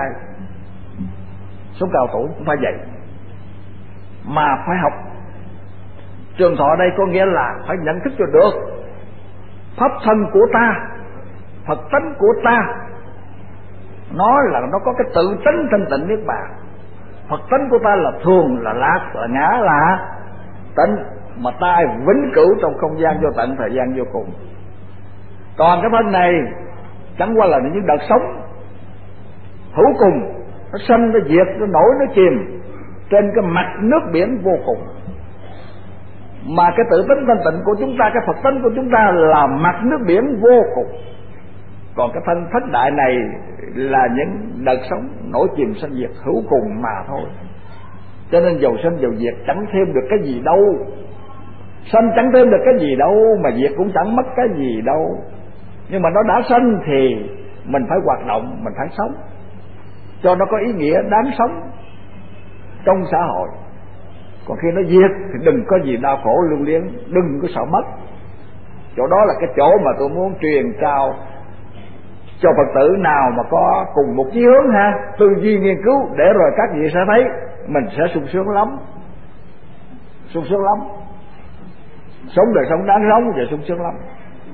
sống cao tuổi, không phải vậy. Mà phải học trường thọ đây có nghĩa là phải nhận thức cho được pháp thân của ta, Phật tánh của ta, nó là nó có cái tự tánh thanh tịnh niết bàn. Phật tánh của ta là thường, là lạc, là ngã, là tịnh, mà ta vĩnh cửu trong không gian vô tận, thời gian vô cùng. Còn cái thân này chẳng qua là những đợt sống hữu cùng, nó sanh, nó diệt, nó nổi, nó chìm trên cái mặt nước biển vô cùng. Mà cái tự tính thanh tịnh của chúng ta, cái Phật tánh của chúng ta là mặt nước biển vô cùng. Còn cái thân thất đại này là những đợt sống nổi chìm sanh diệt hữu cùng mà thôi. Cho nên dầu sanh dầu diệt chẳng thêm được cái gì đâu. Sanh chẳng thêm được cái gì đâu, mà diệt cũng chẳng mất cái gì đâu. Nhưng mà nó đã sanh thì mình phải hoạt động, mình phải sống cho nó có ý nghĩa đáng sống trong xã hội. Còn khi nó diệt thì đừng có gì đau khổ lưu luyến, đừng có sợ mất. Chỗ đó là cái chỗ mà tôi muốn truyền cao cho Phật tử nào mà có cùng một chí hướng ha, tư duy nghiên cứu, để rồi các vị sẽ thấy mình sẽ sung sướng lắm, sung sướng lắm, sống đời sống đáng sống và sung sướng lắm.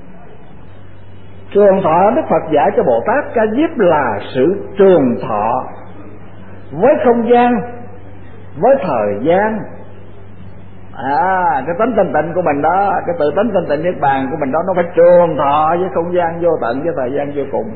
Trường thọ Đức Phật dạy cho Bồ Tát Ca Diếp là sự trường thọ với không gian, với thời gian. Cái tánh thanh tịnh của mình đó, cái tự tánh thanh tịnh niết bàn của mình đó, nó phải trường thọ với không gian vô tận, với thời gian vô cùng.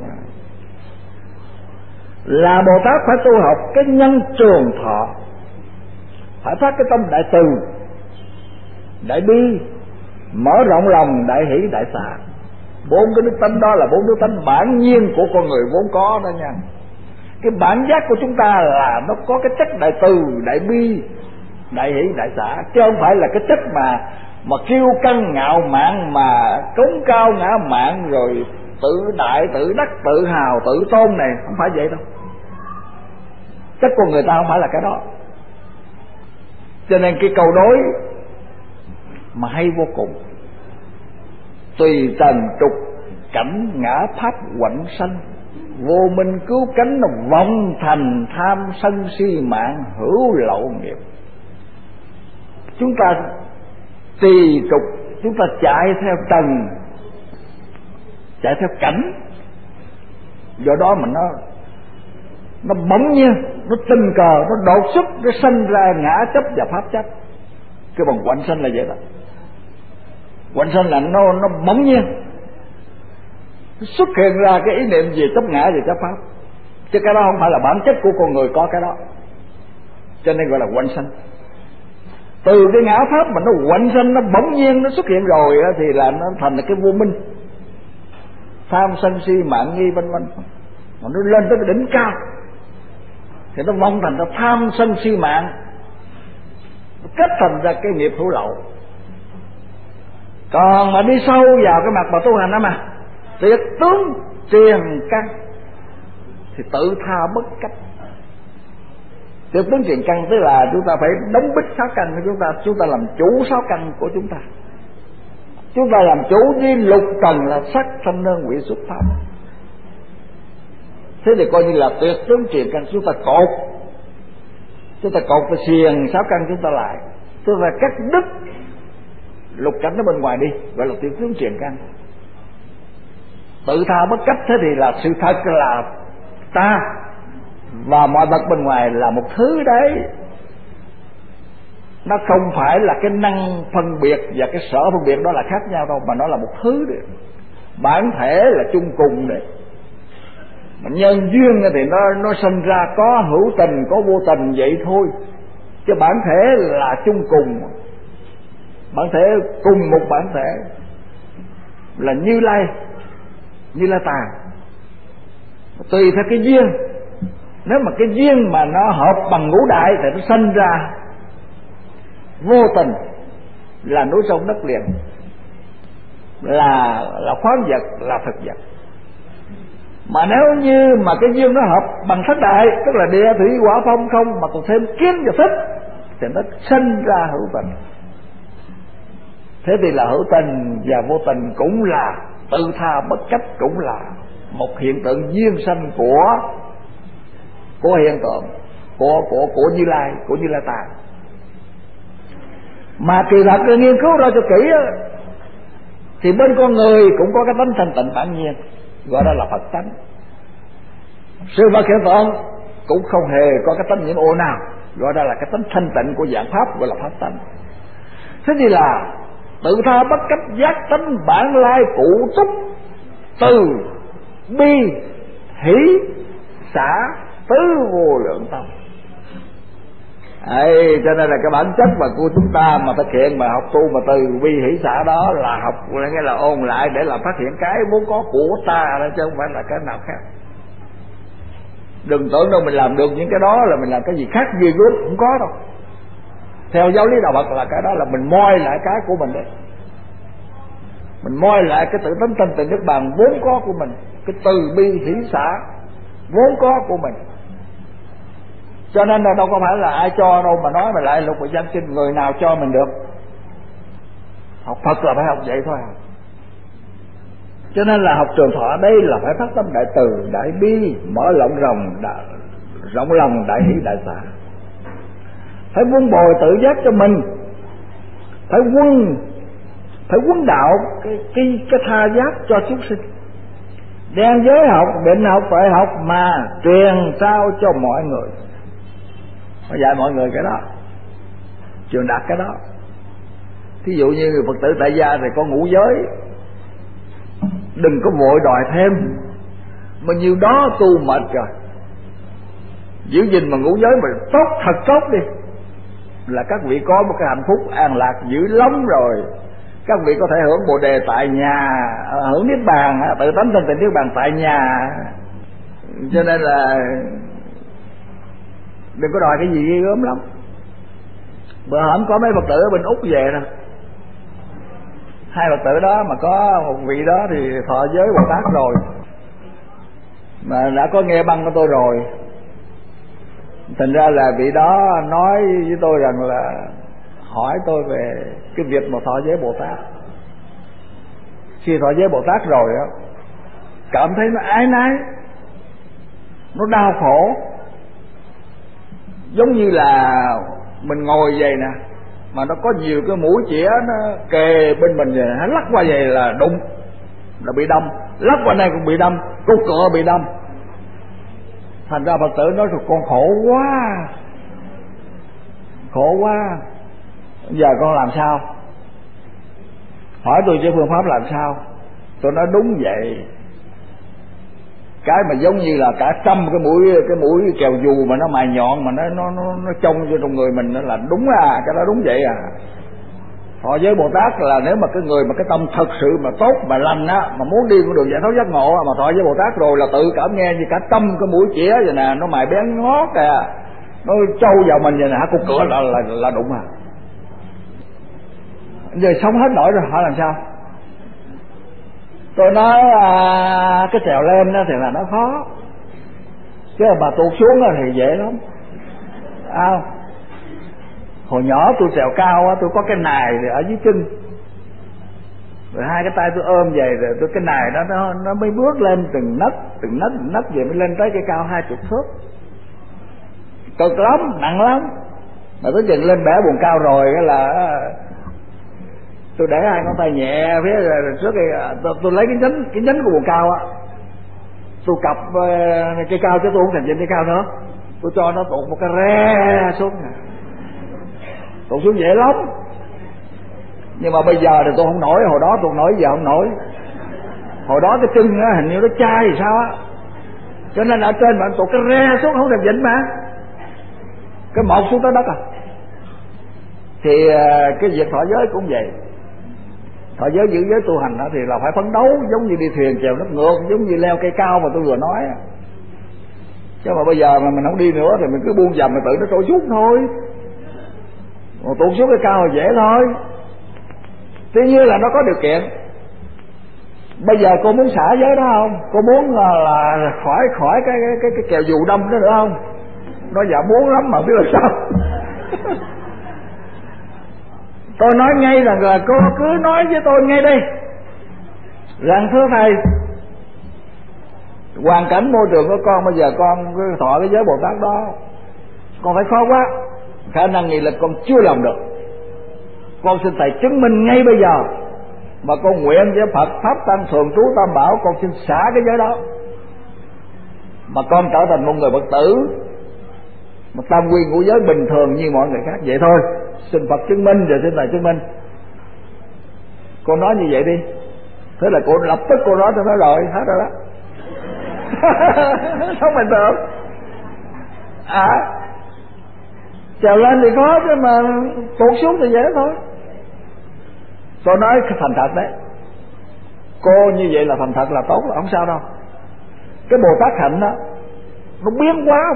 Là Bồ Tát phải tu học cái nhân trường thọ, phải phát cái tâm đại từ, đại bi, mở rộng lòng, đại hỷ, đại xả. 4 cái đức tánh đó là 4 đức tánh bản nhiên của con người vốn có đó nha. Cái bản giác của chúng ta là nó có cái chất đại từ, đại bi, đại hỷ, đại xả, chứ không phải là cái chất mà kiêu căng ngạo mạn, mà cống cao ngã mạn, rồi tự đại, tự đắc, tự hào, tự tôn này, không phải vậy đâu. Chất của người ta không phải là cái đó. Cho nên cái câu đối mà hay vô cùng: tùy trần trục cảnh ngã pháp quạnh sanh, vô minh cứu cánh vọng thành tham sân si mạng hữu lậu nghiệp. Chúng ta tùy trục, chúng ta chạy theo trần, chạy theo cảnh, do đó mà nó bỗng nhiên, nó tình cờ, nó đột xuất, nó sanh ra ngã chấp và pháp chấp. Cái bằng quạnh sanh là vậy đó. Quạnh sanh là nó bỗng nhiên nó xuất hiện ra cái ý niệm về chấp ngã, về chấp pháp, chứ cái đó không phải là bản chất của con người có cái đó, cho nên gọi là quạnh sanh. Từ cái ngã pháp mà nó quạnh sanh, nó bỗng nhiên nó xuất hiện rồi thì là nó thành là cái vô minh, tham sân si mạng nghi vân vân. Mà nó lên tới cái đỉnh cao thì nó vong thành ra tham sân si mạng, nó kết thành ra cái nghiệp hữu lậu. Còn mà đi sâu vào cái mặt mà tu hành đó mà tuyệt tướng truyền căn thì tự tha bất cách. Tuyệt tướng truyền căn tức là chúng ta phải đóng bích 6 căn của chúng ta làm chủ 6 căn của chúng ta. Chúng ta làm chủ với lục trần là sắc thanh nơn quỷ xuất pháp. Thế thì coi như là tuyệt tướng truyền căn. Chúng ta cột và xiềng 6 căn chúng ta lại, chúng ta cắt đứt lục cảnh ở bên ngoài đi, gọi là tuyệt tướng truyền căn. Tự tha bất cách, thế thì là sự thật là ta và mọi vật bên ngoài là một thứ đấy. Nó không phải là cái năng phân biệt và cái sở phân biệt đó là khác nhau đâu, mà nó là một thứ đấy. Bản thể là chung cùng đấy. Mà nhân duyên thì nó sinh ra có hữu tình có vô tình vậy thôi, chứ bản thể là chung cùng. Bản thể cùng một bản thể là Như Lai Tạng. Tùy theo cái duyên, nếu mà cái duyên mà nó hợp bằng ngũ đại thì nó sinh ra vô tình là núi sông đất liền, là khoáng vật, là thực vật. Mà nếu như mà cái duyên nó hợp bằng thất đại, tức là địa thủy hỏa phong không, mà còn thêm kiến và thích, thì nó sinh ra hữu tình. Thế thì là hữu tình và vô tình cũng là tự tha bất cách, cũng là một hiện tượng duyên sanh của hiện tượng của Như Lai Tạng. Mà kỳ thật nghiên cứu ra cho kỹ á, thì bên con người cũng có cái tánh thanh tịnh bản nhiên, gọi đó là Phật tánh. Sự vật hiện tượng cũng không hề có cái tánh nhiễm ô nào, gọi đó là cái tánh thanh tịnh của dạng pháp, gọi là pháp tánh. Thế thì là tự tha bất cách giác tánh bản lai cụ túc, từ bi hỷ xả tứ vô lượng tâm. Cho nên là cái bản chất mà của chúng ta mà thực hiện mà học tu mà từ bi hỷ xả đó là học, nghĩa là ôn lại để làm phát hiện cái vốn có của ta đó, chứ không phải là cái nào khác. Đừng tưởng đâu mình làm được những cái đó là mình làm cái gì khác duy gớm, không có đâu. Theo giáo lý đạo Phật là cái đó là mình moi lại cái của mình đấy, mình moi lại cái tự tánh thanh tịnh nước bàn vốn có của mình, cái từ bi hỷ xả vốn có của mình. Cho nên là đâu có phải là ai cho đâu mà nói mà lại lục và danh kinh, người nào cho mình được. Học Phật là phải học vậy thôi. Cho nên là học trường thọ ở đây là phải phát tâm đại từ, đại bi, mở rộng lòng, đại hỷ đại xả. Phải vun bồi tự giác cho mình, phải huấn đạo cái tha giác cho chúng sinh, đem giới học, định học, tuệ học mà truyền trao cho mọi người. Phải dạy mọi người cái đó, truyền đạt cái đó. Thí dụ như người Phật tử tại gia thì có ngũ giới, đừng có vội đòi thêm, mà nhiều đó tu mệt rồi. Giữ gìn mà ngũ giới mà tốt, thật tốt đi, là các vị có một cái hạnh phúc an lạc dữ lắm rồi. Các vị có thể hưởng Bồ Đề tại nhà, hưởng Niết Bàn, tự tánh thanh tịnh Niết Bàn tại nhà. Cho nên là đừng có đòi cái gì ghê gớm lắm. Bữa hổm có mấy Phật tử ở bên Úc về nè, hai Phật tử đó mà có một vị đó thì thọ giới Bồ Tát rồi, mà đã có nghe băng của tôi rồi. Thành ra là vị đó nói với tôi rằng là hỏi tôi về cái việc mà thọ giới Bồ Tát. Khi thọ giới Bồ Tát rồi á, cảm thấy nó ái nái, nó đau khổ, giống như là mình ngồi vậy nè, mà nó có nhiều cái mũi chĩa nó kề bên mình vậy, nó lắc qua vậy là đụng, là bị đâm, lắc qua đây cũng bị đâm, cục cửa bị đâm. Thành ra Phật tử nói rồi con khổ quá, giờ con làm sao? Hỏi tôi chứ phương pháp làm sao? Tôi nói đúng vậy. Cái mà giống như là cả trăm cái mũi kèo dù mà nó mài nhọn mà nó trông vô trong người mình, nó là đúng cái đó đúng vậy à. Thọ giới Bồ Tát là nếu mà cái người mà cái tâm thật sự mà tốt mà lành á, mà muốn đi con đường giải thoát giác ngộ, mà thọ giới Bồ Tát rồi là tự cảm nghe như cả trăm cái mũi chĩa vậy nè, nó mài bén ngót kìa, nó trâu vào mình vậy nè, cục cửa là đụng à. Giờ sống hết nổi rồi, hỏi làm sao? Tôi nói cái trèo lên đó thì là nó khó, chứ mà tuột xuống đó thì dễ lắm. Hồi nhỏ tôi trèo cao á, tôi có cái nài ở dưới chân, rồi hai cái tay tôi ôm về, rồi tôi cái nài đó nó mới bước lên từng nấc về mới lên tới cây cao 20 thước. Cực lắm, nặng lắm. Mà tới chừng lên bẻ buồn cao rồi cái là tôi để hai ngón tay nhẹ phía trước cây, tôi lấy cái nhánh của buồn cao á, tôi cặp cây cao chứ tôi không thành trên cây cao nữa, tôi cho nó tụt một cái re xuống. tụt xuống dễ lắm. Nhưng mà bây giờ thì tôi không nổi, hồi đó tôi nổi, giờ không nổi. Hồi đó cái chân á, hình như nó chai thì sao á, cho nên ở trên bạn tụt cái re xuống không thèm vĩnh mà, cái một xuống tới đất à. Thì cái việc thọ giới cũng vậy. Thọ giới giữ giới tu hành đó thì là phải phấn đấu, giống như đi thuyền chèo nước ngược, giống như leo cây cao mà tôi vừa nói. Chứ mà bây giờ mà mình không đi nữa thì mình cứ buông dầm mà tự nó trôi xuống thôi. Còn tụt xuống cái cao là dễ thôi. Tuy nhiên là nó có điều kiện. Bây giờ cô muốn xả giới đó không? Cô muốn là khỏi cái kèo dù đâm đó nữa không? Nó dạ muốn lắm mà biết là sao. Tôi nói ngay là cô cứ nói với tôi ngay đi rằng thưa thầy, hoàn cảnh môi trường của con bây giờ con cứ thọ cái giới Bồ Tát đó, con phải khó quá, khả năng nghị lực con chưa làm được. Con xin thầy chứng minh ngay bây giờ, mà con nguyện với Phật Pháp Tăng Thường Trú Tam Bảo, con xin xả cái giới đó, mà con trở thành một người Phật tử mà tam quy ngũ giới bình thường như mọi người khác vậy thôi. Xin Phật chứng minh, rồi xin thầy chứng minh. Cô nói như vậy đi. Thế là cô lập tức cô nói, tôi nói rồi, hết rồi đó. Không bình thường trèo lên thì khó, chứ mà tụt xuống thì dễ thôi. Tôi nói thành thật đấy, cô như vậy là thành thật là tốt, là không sao đâu. Cái Bồ Tát hạnh đó nó biến hóa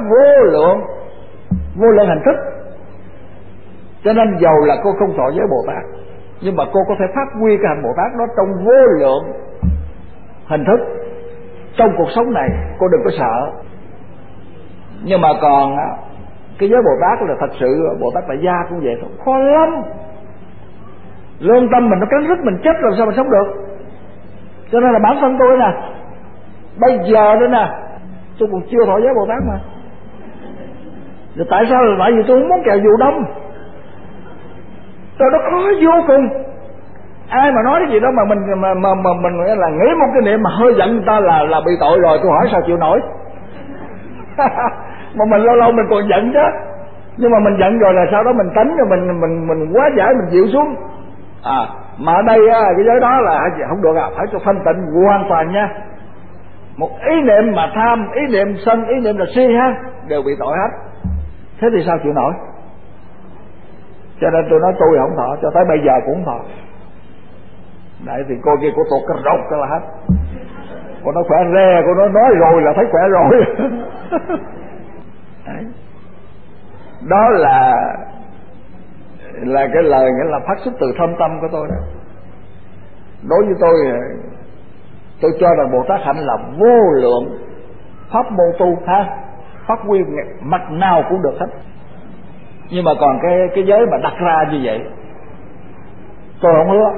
vô lượng hình thức, cho nên dầu là cô không thọ giới Bồ Tát, nhưng mà cô có thể phát huy cái hạnh Bồ Tát đó trong vô lượng hình thức trong cuộc sống này. Cô đừng có sợ. Nhưng mà còn cái giới Bồ Tát là thật sự Bồ Tát tại gia cũng vậy thôi, khó lắm. Lương tâm mình nó cắn rứt, mình chết làm sao mình sống được. Cho nên là bản thân tôi nè, bây giờ nữa nè, tôi còn chưa thọ giới Bồ Tát mà. Rồi tại sao? Là tại vì tôi không muốn kèo dù đông. Rồi nó khó vô cùng. Ai mà nói cái gì đó mà mình là nghĩ một cái niệm mà hơi giận người ta là bị tội rồi. Tôi hỏi sao chịu nổi. Mà mình lâu lâu mình còn giận chứ. Nhưng mà mình giận rồi là sau đó mình tránh, rồi mình quá giải, mình dịu xuống. Mà ở đây cái giới đó là không được, phải cho thanh tịnh hoàn toàn nha. Một ý niệm mà tham, ý niệm sân, ý niệm là si đều bị tội hết. Thế thì sao chịu nổi? Cho nên tôi nói tôi không thọ, cho tới bây giờ cũng không thọ. Đấy thì cô kia cô tụt cái rột cái là hết. Cô nói khỏe re, cô nói rồi là thấy khỏe rồi. Đấy. Đó là cái lời nghĩa là phát xuất từ thâm tâm của tôi đó. Đối với tôi cho rằng Bồ Tát hạnh là vô lượng pháp môn tu phát huy mặt nào cũng được hết. Nhưng mà còn cái giới mà đặt ra như vậy tôi không hứa.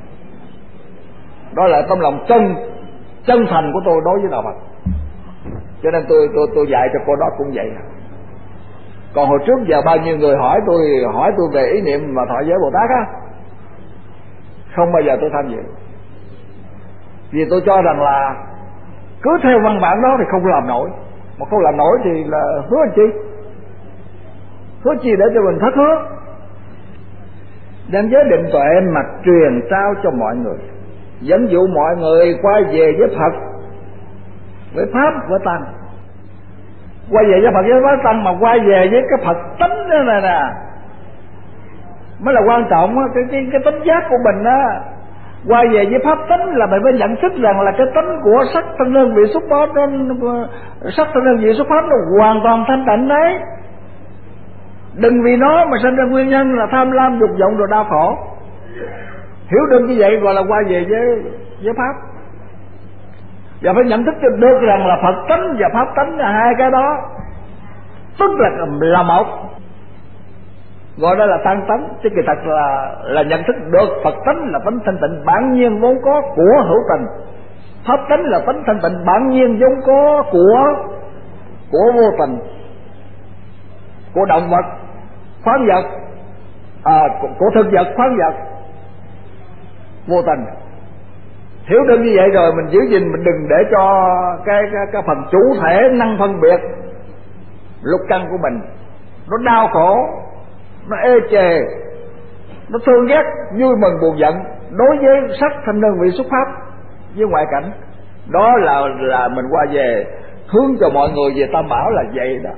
Đó là tấm lòng chân thành của tôi đối với đạo Phật. Cho nên tôi dạy cho cô đó cũng vậy. Còn hồi trước giờ bao nhiêu người hỏi tôi về ý niệm mà thọ giới Bồ Tát không bao giờ tôi tham dự. Vì tôi cho rằng là cứ theo văn bản đó thì không làm nổi. Mà không làm nổi thì là hứa chi? Hứa chi để cho mình thất hứa. Đem giới định tuệ mà truyền trao cho mọi người, dẫn dụ mọi người quay về với Phật, với Pháp, với Tăng. Quay về với Phật với Pháp Tăng, mà quay về với cái Phật tánh đó này nè mới là quan trọng. Cái tính giác của mình á, quay về với pháp tánh là mình phải nhận thức rằng là cái tánh của sắc thân đơn vị xuất phát, sắc thân đơn vị xuất phát nó hoàn toàn thanh tịnh đấy. Đừng vì nó mà sinh ra nguyên nhân là tham lam dục vọng rồi đau khổ. Hiểu được như vậy gọi là quay về với pháp. Và phải nhận thức cho được rằng là Phật tánh và pháp tánh là hai cái đó tức là một, gọi đó là tăng tánh. Chứ kỳ thật là nhận thức được Phật tánh là tánh thanh tịnh bản nhiên vốn có của hữu tình, pháp tánh là tánh thanh tịnh bản nhiên vốn có của vô tình, của động vật khoáng vật, của thực vật khoáng vật vô tình. Hiểu được như vậy rồi mình giữ gìn, mình đừng để cho cái phần chủ thể năng phân biệt lục căn của mình nó đau khổ nó ê chề, nó thương ghét, vui mừng buồn giận đối với sắc thanh đơn vị xuất pháp với ngoại cảnh. Đó là mình qua về hướng cho mọi người về Tam Bảo là vậy đó.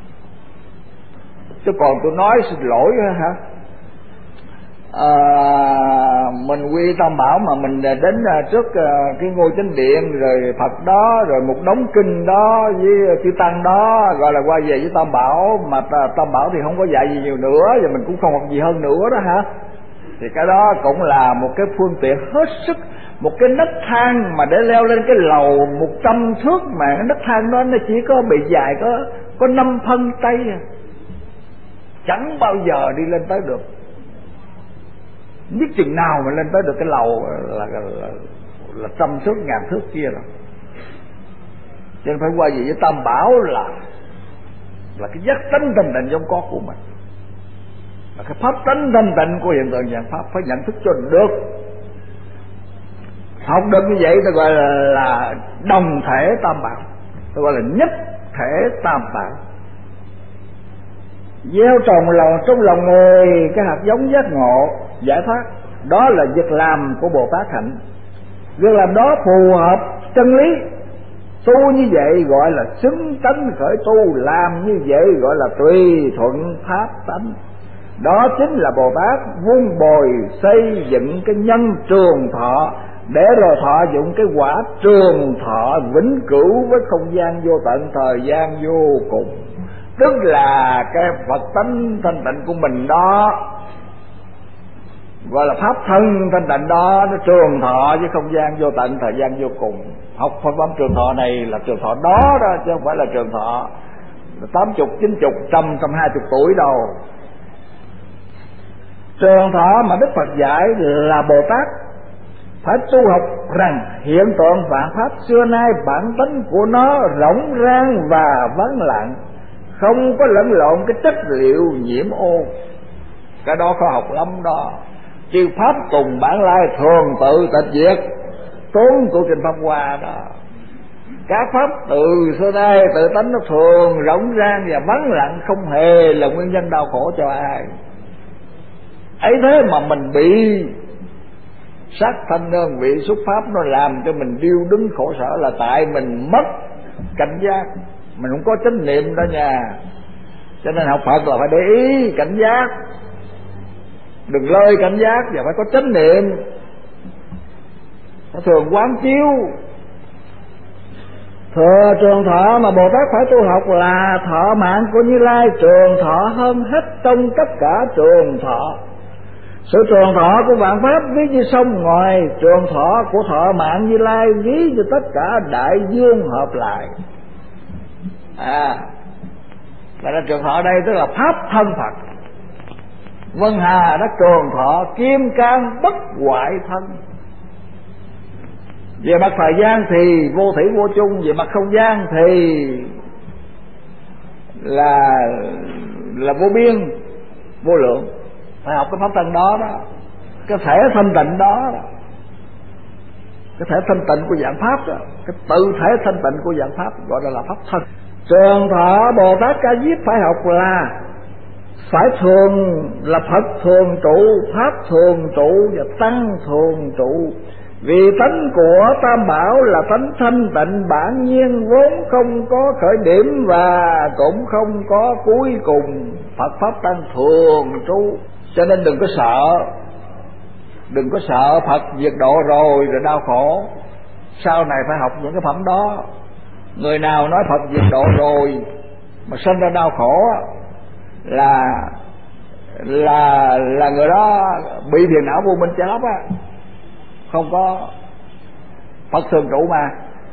Chứ còn tôi nói xin lỗi hả, mình quy Tam Bảo mà mình đến trước cái ngôi chánh điện rồi Phật đó, rồi một đống kinh đó với chư tăng đó, gọi là qua về với Tam Bảo. Mà Tam Bảo thì không có dạy gì nhiều nữa, và mình cũng không học gì hơn nữa đó hả. Thì cái đó cũng là một cái phương tiện hết sức, một cái nấc thang mà để leo lên cái lầu 100 thước, mà cái nấc thang đó nó chỉ có bề dài có 5 phân tay à. Chẳng bao giờ đi lên tới được. Biết chừng nào mà lên tới được cái lầu là trăm thước ngàn thước kia rồi. Cho nên phải qua gì với Tam Bảo là cái giác tánh thanh tịnh trong có của mình, là cái pháp tánh thanh tịnh của hiện tượng dạng pháp, phải nhận thức cho được. Học được như vậy ta gọi là đồng thể Tam Bảo, ta gọi là nhất thể Tam Bảo. Gieo trồng trong lòng người cái hạt giống giác ngộ giải thoát, đó là việc làm của Bồ Tát hạnh. Việc làm đó phù hợp chân lý, tu như vậy gọi là xứng tánh khởi tu, làm như vậy gọi là tùy thuận pháp tánh. Đó chính là Bồ Tát vun bồi xây dựng cái nhân trường thọ, để rồi thọ dụng cái quả trường thọ vĩnh cửu với không gian vô tận, thời gian vô cùng. Tức là cái Phật tánh thanh tịnh của mình đó, gọi là pháp thân thanh tịnh đó, nó trường thọ với không gian vô tận, thời gian vô cùng. Học Phật pháp trường thọ này là trường thọ đó đó, chứ không phải là trường thọ 80, 90, 100, 120 tuổi đâu. Trường thọ mà Đức Phật dạy là Bồ Tát phải tu học rằng hiện tượng vạn pháp xưa nay bản tính của nó rỗng rang và vắng lặng, không có lẫn lộn cái chất liệu nhiễm ô. Cái đó khó học lắm đó. Chư pháp tùng bản lai thường tự tịch diệt, tốn của Kinh Pháp Hoa đó. Các pháp từ xưa nay tự tánh nó thường rỗng rang và vắng lặng, không hề là nguyên nhân đau khổ cho ai. Ấy thế mà mình bị sắc thanh đơn vị xuất pháp nó làm cho mình điêu đứng khổ sở, là tại mình mất cảnh giác, mình không có chánh niệm đó nha. Cho nên học Phật là phải để ý cảnh giác, đừng lơi cảnh giác, và phải có chánh niệm. Nó thường quán chiếu. Thừa trường thọ mà Bồ Tát phải tu học là thọ mạng của Như Lai trường thọ hơn hết trong tất cả trường thọ. Sự trường thọ của vạn pháp ví như sông ngòi, trường thọ của thọ mạng Như Lai ví như tất cả đại dương hợp lại. Là trường thọ đây tức là pháp thân Phật. Vân Hà đã trường thọ kim cang bất hoại thân. Về mặt thời gian thì vô thủy vô chung, về mặt không gian thì là vô biên vô lượng. Phải học cái pháp thân đó đó, cái thể thanh tịnh đó, cái thể thanh tịnh của dạng pháp đó, cái tự thể thanh tịnh của dạng pháp gọi là pháp thân. Trường thọ Bồ Tát Ca Diếp phải học là phải thường là Phật thường trụ, pháp thường trụ và tăng thường trụ. Vì tánh của Tam Bảo là tánh thanh tịnh bản nhiên, vốn không có khởi điểm và cũng không có cuối cùng. Phật pháp tăng thường trụ. Cho nên đừng có sợ Phật diệt độ rồi đau khổ. Sau này phải học những cái phẩm đó. Người nào nói Phật diệt độ rồi mà sinh ra đau khổ là người đó bị phiền não vô minh che lấp á. Không có, Phật thường trụ mà.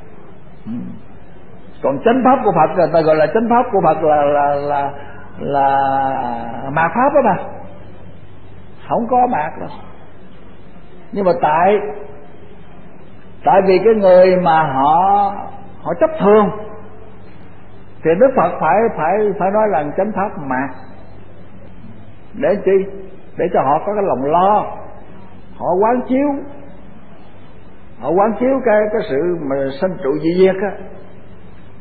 Còn chánh pháp của Phật, người ta gọi là chánh pháp của Phật là mạt pháp đó mà, không có mạt đâu. Nhưng mà tại vì cái người mà họ chấp thường thì Đức Phật phải nói là chánh pháp mạt. Để chi? Để cho họ có cái lòng lo, họ quán chiếu cái sự mà sanh trụ dị diệt á,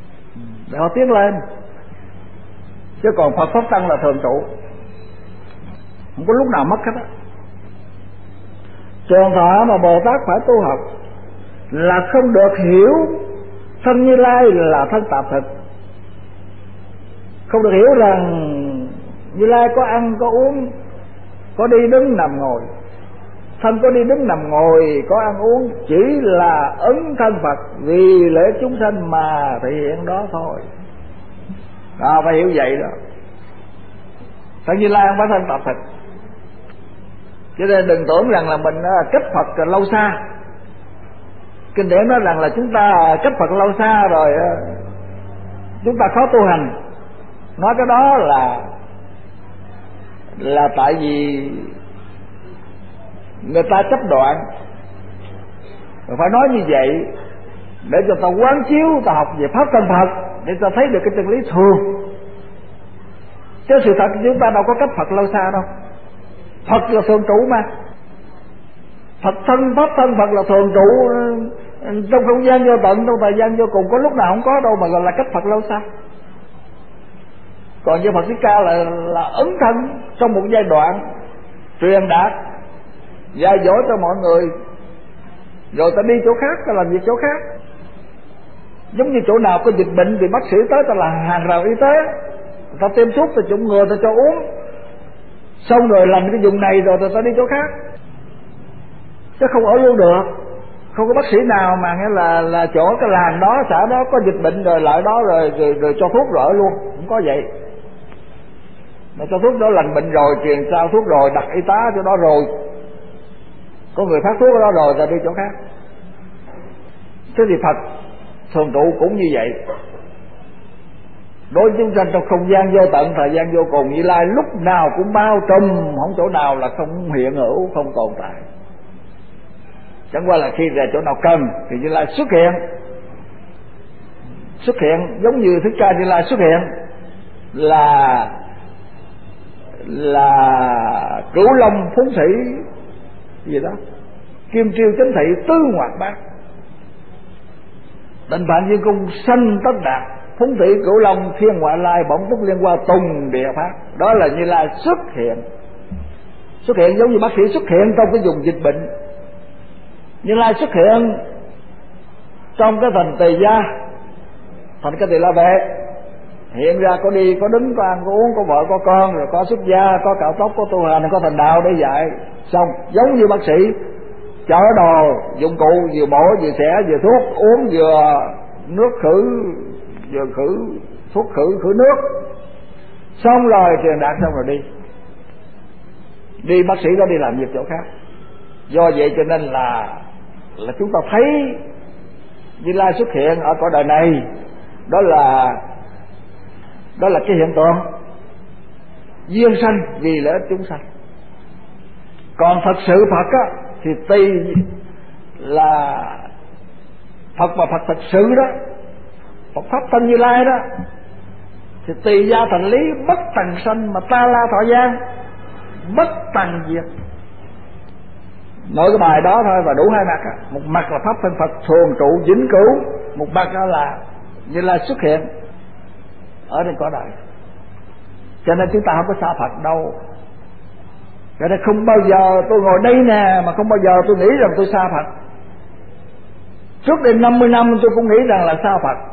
để họ tiến lên. Chứ còn Phật pháp tăng là thường trụ. không có lúc nào mất hết á. Trường thọ mà Bồ Tát phải tu học là không được hiểu thân Như Lai là thân tạp thực, không được hiểu rằng Như Lai có ăn có uống, có đi đứng nằm ngồi. Thân có đi đứng nằm ngồi, có ăn uống chỉ là ứng thân Phật vì lễ chúng sanh mà thể hiện đó thôi. Đó, phải hiểu vậy đó. Thân Như Lai không phải thân tạp thực. Cho nên đừng tưởng rằng là mình cách Phật lâu xa. Kinh điển nói rằng là chúng ta cách Phật lâu xa rồi chúng ta khó tu hành. Nói cái đó là tại vì người ta chấp đoạn. Rồi phải nói như vậy để cho ta quán chiếu, ta học về pháp thân Phật, để ta thấy được cái chân lý thường. Chứ sự thật chúng ta đâu có cách Phật lâu xa đâu. Phật là thường trụ mà. Phật thân, pháp thân Phật là thường trụ trong không gian vô tận, trong thời gian vô cùng, có lúc nào không có đâu mà gọi là cách Phật lâu xa. Còn như Phật Thích Ca là ứng thân trong một giai đoạn, truyền đạt dạy dỗ cho mọi người, rồi ta đi chỗ khác, ta làm việc chỗ khác. Giống như chỗ nào có dịch bệnh thì bác sĩ tới ta là hàng rào y tế, ta tiêm thuốc, ta chủng ngừa, ta cho uống, xong rồi lành cái vùng này rồi ta đi chỗ khác. Chứ không ở luôn được. Không có bác sĩ nào mà nghĩa là chỗ cái làng đó, xã đó có dịch bệnh rồi lại đó rồi cho thuốc rồi ở luôn, không có vậy. Mà cho thuốc đó lành bệnh rồi, truyền sao thuốc rồi, đặt y tá cho đó rồi, có người phát thuốc ở đó rồi ta đi chỗ khác. Thế thì Phật thường trụ cũng như vậy. Đối với chúng sanh trong không gian vô tận, thời gian vô cùng, Như Lai lúc nào cũng bao trùm, không chỗ nào là không hiện hữu, không tồn tại. Chẳng qua là khi ra chỗ nào cần thì Như Lai xuất hiện giống như Thích Ca Như Lai xuất hiện là Cửu Long Phúng Thủy gì đó, Kim Triêu Chánh Thị, Tứ Hoạt Bát, Tịnh Phạn Dương Cung sanh tất đạt, Phúng Thủy Cửu Long Thiên Ngoại Lai Bổng Túc Liên Hoa Tùng Địa Pháp. Đó là Như Lai xuất hiện giống như bác sĩ xuất hiện trong cái vùng dịch bệnh. Như Lai xuất hiện trong cái thành Tỳ gia, thành cái Tỳ La Vệ, hiện ra có đi có đứng có ăn có uống, có vợ có con, rồi có xuất gia, có cạo tóc, có tu hành, có thành đạo để dạy. Xong giống như bác sĩ chở đồ dụng cụ, vừa mổ vừa xẻ vừa thuốc uống, vừa nước khử, vừa thuốc khử nước, xong rồi truyền đạt xong rồi đi bác sĩ đó đi làm việc chỗ khác. Do vậy cho nên là chúng ta thấy Như Lai xuất hiện ở cõi đời này, đó là cái hiện tượng duyên sanh vì lợi ích chúng sanh. Còn thật sự Phật á thì tùy là Phật mà Phật thật sự đó, Phật pháp thân Như Lai đó, thì tùy gia thành lý, bất tần sanh mà ta la thọ gian, bất tần diệt. Nói cái bài đó thôi và đủ hai mặt á. Một mặt là pháp thân Phật thường trụ vĩnh cửu, một mặt đó là Như Lai xuất hiện ở trên cõi đời. Cho nên chúng ta không có xa Phật đâu. Cho nên không bao giờ tôi ngồi đây nè mà không bao giờ tôi nghĩ rằng tôi xa Phật. Trước đây 50 năm tôi cũng nghĩ rằng là xa Phật.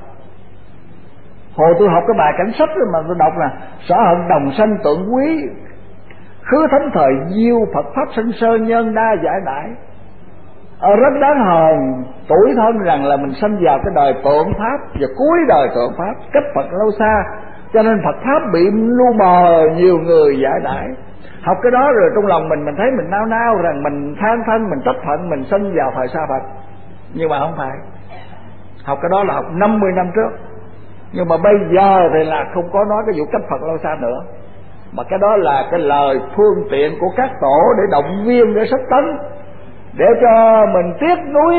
Hồi tôi học cái bài cảnh sách mà tôi đọc là sở hận đồng sanh tượng quý, khứ thánh thời diêu Phật pháp sinh sơ nhân đa giải đãi. Rất đáng hờn tuổi thân rằng là mình sanh vào cái đời tượng pháp và cuối đời tượng pháp, cách Phật lâu xa, cho nên Phật pháp bị lu mờ, nhiều người giải đãi. Học cái đó rồi trong lòng mình thấy mình nao nao rằng mình than thân, mình trách phận, mình sanh vào thời xa Phật. Nhưng mà không phải. Học cái đó là học 50 năm trước. Nhưng mà bây giờ thì là không có nói cái vụ cách Phật lâu xa nữa, mà cái đó là cái lời phương tiện của các tổ để động viên, để sách tấn, để cho mình tiếc nuối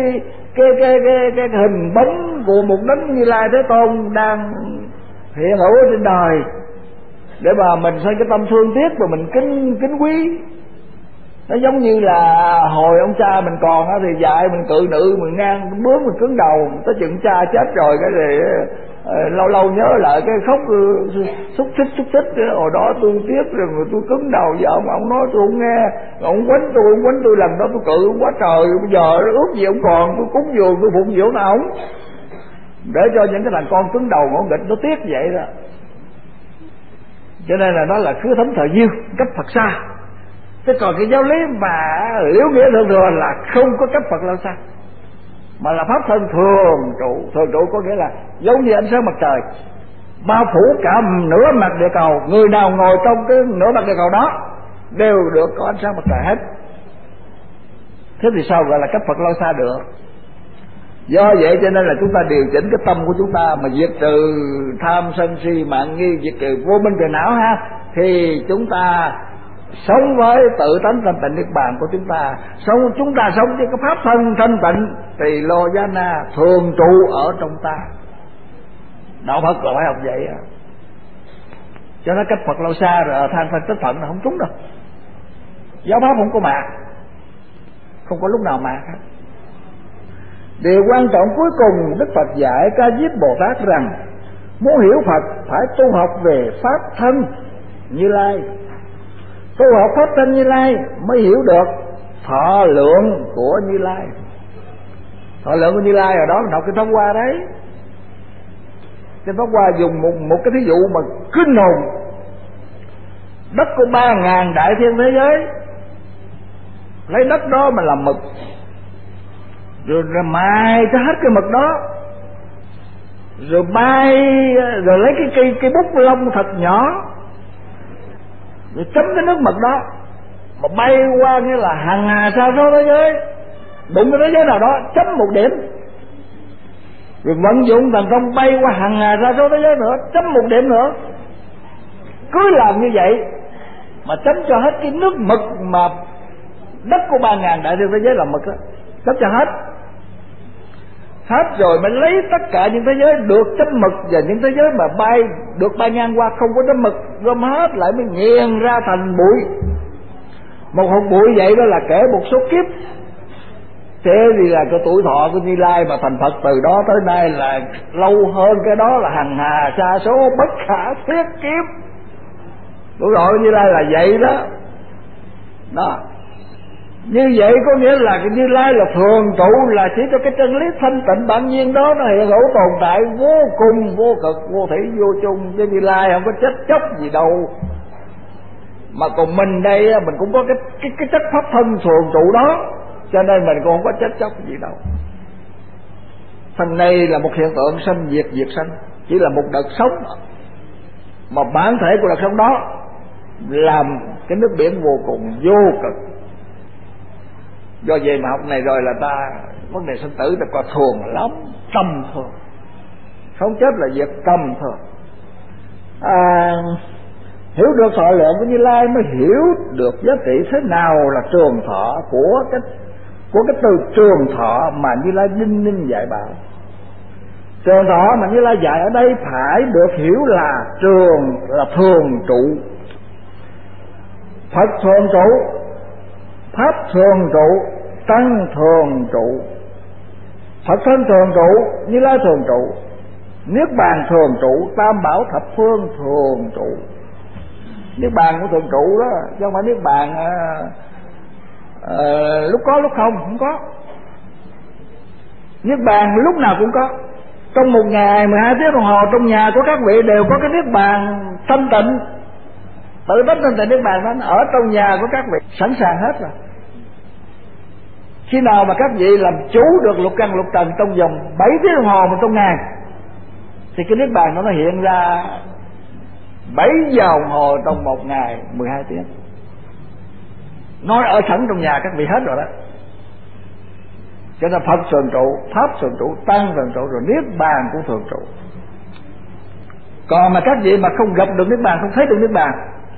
cái hình bóng của một đấng Như Lai Thế Tôn đang hiện hữu trên đời, để mà mình xây cái tâm thương tiếc và mình kính quý. Nó giống như là hồi ông cha mình còn thì dạy mình cự nữ, mình ngang bướng, mình cứng đầu, tới chừng cha chết rồi cái gì lâu lâu nhớ lại cái khóc xúc xích hồi đó tôi tiếc rồi tôi cứng đầu với ông nói tôi không nghe, ông quánh tôi lần đó tôi cự quá trời, bây giờ ước gì ông còn, tôi cúng dường tôi phụng dưỡng nào ông, để cho những cái thằng con cứng đầu ngỗ nghịch nó tiếc vậy đó. Cho nên là nó là khứ thấm thời duyên, cách Phật xa. Thế còn cái giáo lý mà liễu nghĩa thượng thừa là không có cách Phật lâu xa, mà là pháp thân thường trụ có nghĩa là giống như ánh sáng mặt trời bao phủ cả nửa mặt địa cầu, người nào ngồi trong cái nửa mặt địa cầu đó đều được có ánh sáng mặt trời hết. Thế thì sao gọi là cách Phật lâu xa được? Do vậy cho nên là chúng ta điều chỉnh cái tâm của chúng ta, mà diệt trừ tham sân si mạng nghi, diệt trừ vô minh phiền não ha, thì chúng ta sống với tự tánh thanh tịnh niết bàn của chúng ta. Chúng ta sống với cái pháp thân thanh tịnh tỳ lô giá na thường trụ ở trong ta. Đạo Phật là phải học vậy á. Cho nó cách Phật lâu xa rồi than phân tích phận là không trúng đâu. Giáo pháp không có mạc, không có lúc nào mạc hết. Điều quan trọng cuối cùng Đức Phật dạy Ca Diếp Bồ Tát rằng muốn hiểu Phật phải tu học về pháp thân Như Lai. Tu học pháp thân Như Lai mới hiểu được thọ lượng của Như Lai. Thọ lượng của Như Lai ở đó mình học cái Pháp Hoa đấy. Cái Pháp Hoa dùng một cái thí dụ mà kinh hồn. Đất của 3.000 đại thiên thế giới, lấy đất đó mà làm mực, rồi mài cho hết cái mực đó, rồi bay, rồi lấy cái bút lông thật nhỏ, rồi chấm cái nước mực đó mà bay qua nghĩa là hàng hà sa số thế giới, đụng cái thế giới nào đó chấm một điểm, rồi vận dụng thành công bay qua hàng hà sa số thế giới nữa chấm một điểm nữa. Cứ làm như vậy mà chấm cho hết cái nước mực mà đất của 3.000 đại thiên thế giới là mực đó, chấm cho hết rồi mới lấy tất cả những thế giới được chấm mực và những thế giới mà được bay ngang qua không có chấm mực, gom hết lại mới nghiền ra thành bụi. Một hột bụi vậy đó là kể một số kiếp. Thế thì là cái tuổi thọ của Như Lai mà thành Phật từ đó tới nay là lâu hơn cái đó là hằng hà sa số bất khả thiết kiếp. Tuổi thọ của Như Lai là vậy đó. Đó. Như vậy có nghĩa là cái Như Lai là thường trụ, là chỉ cho cái chân lý thanh tịnh bản nhiên đó nó hiện hữu tồn tại vô cùng, vô cực, vô thủy, vô chung. Chứ Như Lai không có chết chóc gì đâu. Mà còn mình đây mình cũng có cái chất pháp thân thường trụ đó, cho nên mình cũng không có chết chóc gì đâu. Phần này là một hiện tượng sanh diệt, diệt sanh, chỉ là một đợt sống, mà bản thể của đợt sống đó làm cái nước biển vô cùng vô cực. Do vậy mà học này rồi là ta vấn đề sinh tử ta coi thường lắm, tâm thường. Không chết là việc tâm thường. Hiểu được thọ lượng của Như Lai mới hiểu được giá trị thế nào là trường thọ của cái từ trường thọ mà Như Lai đinh ninh dạy bảo. Trường thọ mà Như Lai dạy ở đây phải được hiểu là thường trụ. Phật thường trụ, Pháp thường trụ, Tăng thường trụ. Phật thân thường trụ, Như Lai thường trụ, Niết bàn thường trụ, Tam bảo thập phương thường trụ. Niết bàn của thường trụ đó, chứ không phải Niết bàn lúc có lúc không có. Niết bàn lúc nào cũng có. Trong một ngày 12 tiếng đồng hồ trong nhà của các vị đều có cái Niết bàn thanh tịnh. Tự tánh thanh tịnh Niết bàn đó ở trong nhà của các vị sẵn sàng hết rồi. Khi nào mà các vị làm chủ được lục căn lục trần trong vòng 7 tiếng đồng hồ một trong ngày, thì cái Niết bàn nó hiện ra 7 giờ đồng hồ trong một ngày 12 tiếng. Nói ở sẵn trong nhà các vị hết rồi đó. Cho nên Phật thường trụ, Pháp thường trụ, Tăng thường trụ, rồi Niết bàn cũng thường trụ. Còn mà các vị mà không gặp được Niết bàn, không thấy được Niết bàn,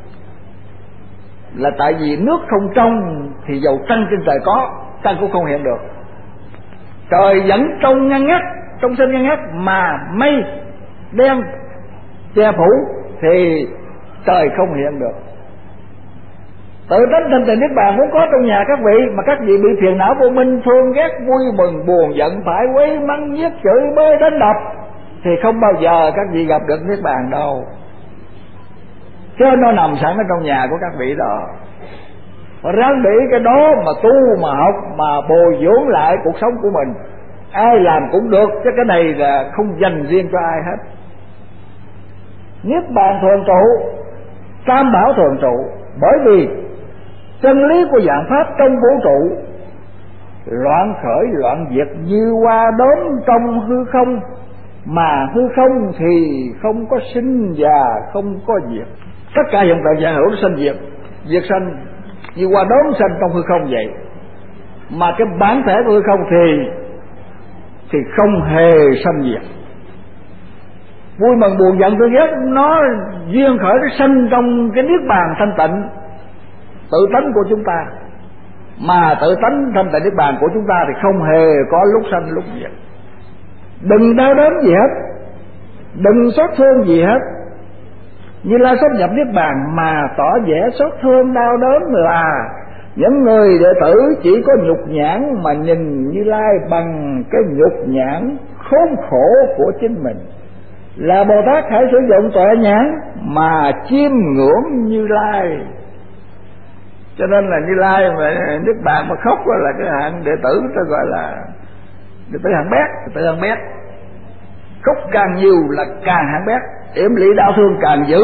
là tại vì nước không trong thì dầu trăng trên trời có, trăng cũng không hiện được. Trời vẫn trong ngăn ngắt, trong xanh ngăn ngắt, mà mây đen che phủ thì trời không hiện được. Tự tánh thanh tịnh Niết bàn muốn có trong nhà các vị, mà các vị bị phiền não vô minh, thương ghét, vui mừng, buồn giận, phải quấy, mắng, giết, chửi bới, đánh đập, thì không bao giờ các vị gặp được niết bàn đâu, chứ nó nằm sẵn ở trong nhà của các vị đó. Mà ráng để cái đó mà tu mà học mà bồi dưỡng lại cuộc sống của mình, ai làm cũng được, chứ cái này là không dành riêng cho ai hết. Niết bàn thường trụ, tam bảo thường trụ, bởi vì chân lý của vạn pháp trong vũ trụ loạn khởi loạn diệt như hoa đốm trong hư không, mà hư không thì không có sinh già không có diệt. Tất cả hiện tượng hiện hữu nó sinh diệt, diệt sanh như hoa đốm sanh trong hư không vậy. Mà cái bản thể của hư không thì không hề sanh diệt. Vui mừng buồn giận thương ghét nó duyên khởi nó sanh trong cái niết bàn thanh tịnh tự tánh của chúng ta. Mà tự tánh thanh tịnh niết bàn của chúng ta thì không hề có lúc sanh lúc diệt. Đừng đau đớn gì hết, đừng xót thương gì hết. Như Lai sắp nhập niết bàn mà tỏ vẻ xót thương đau đớn là những người đệ tử chỉ có nhục nhãn mà nhìn Như Lai bằng cái nhục nhãn khốn khổ của chính mình. Là Bồ Tát hãy sử dụng tuệ nhãn mà chiêm ngưỡng Như Lai. Cho nên là Như Lai mà niết bàn mà khóc là cái hạng đệ tử ta gọi là đệ tử hạng bét, đệ tử hạng bét. Khóc càng nhiều là càng hạng bét, yểm lỵ đau thương càng dữ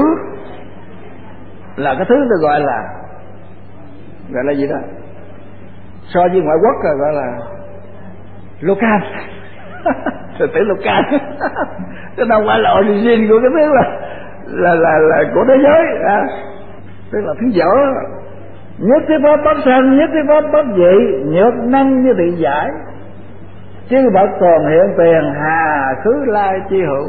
là cái thứ ta gọi là gì đó, so với ngoại quốc rồi gọi là local. Đệ tử local. Chứ đâu phải là origin của cái thứ là của thế giới à. Tức là thứ dở. Nhất thiết pháp bất sanh, nhất thiết pháp bất dị, nhược năng như thị giải, chư bậc còn hiện tiền hà khứ lai chi hữu.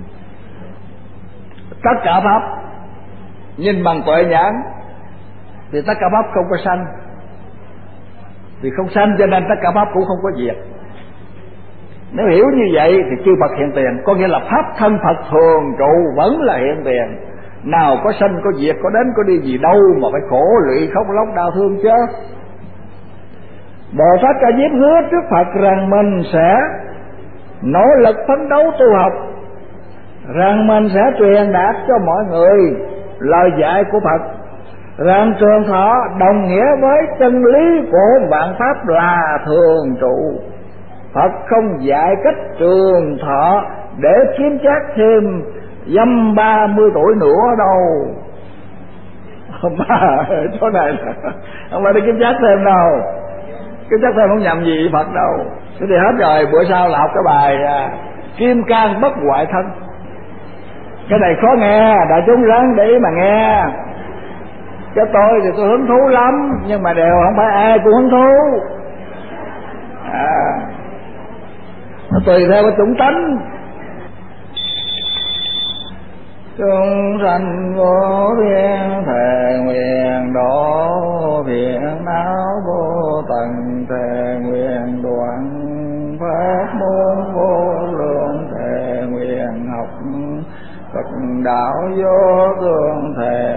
Tất cả pháp nhìn bằng tuệ nhãn thì tất cả pháp không có sanh, vì không sanh cho nên tất cả pháp cũng không có diệt. Nếu hiểu như vậy thì chư Phật hiện tiền, có nghĩa là pháp thân Phật thường trụ vẫn là hiện tiền. Nào có sanh có diệt, có đến có đi gì đâu mà phải khổ lụy khóc lóc đau thương chứ. Bồ Tát Ca Diếp hứa trước Phật rằng mình sẽ nỗ lực phấn đấu tu học, rằng mình sẽ truyền đạt cho mọi người lời dạy của Phật, rằng trường thọ đồng nghĩa với chân lý của vạn pháp là thường trụ. Phật không dạy cách trường thọ để chiếm chắc thêm dăm 30 tuổi nữa đâu. Mà chỗ này không phải đi kiếm chắc thêm đâu, kiếm chắc thêm không nhầm gì Phật đâu. Thế thì hết rồi, bữa sau là học cái bài Kim Cang Bất Hoại Thân. Cái này khó nghe, đại chúng ráng để ý mà nghe. Cho tôi thì tôi hứng thú lắm, nhưng mà đều không phải ai cũng hứng thú. Nó tùy theo cái chủng tánh. Chúng sanh vô biên thề nguyện độ, phiền não vô tận thề nguyện đoạn, pháp môn vô lượng thề nguyện học, Phật đạo vô thường thề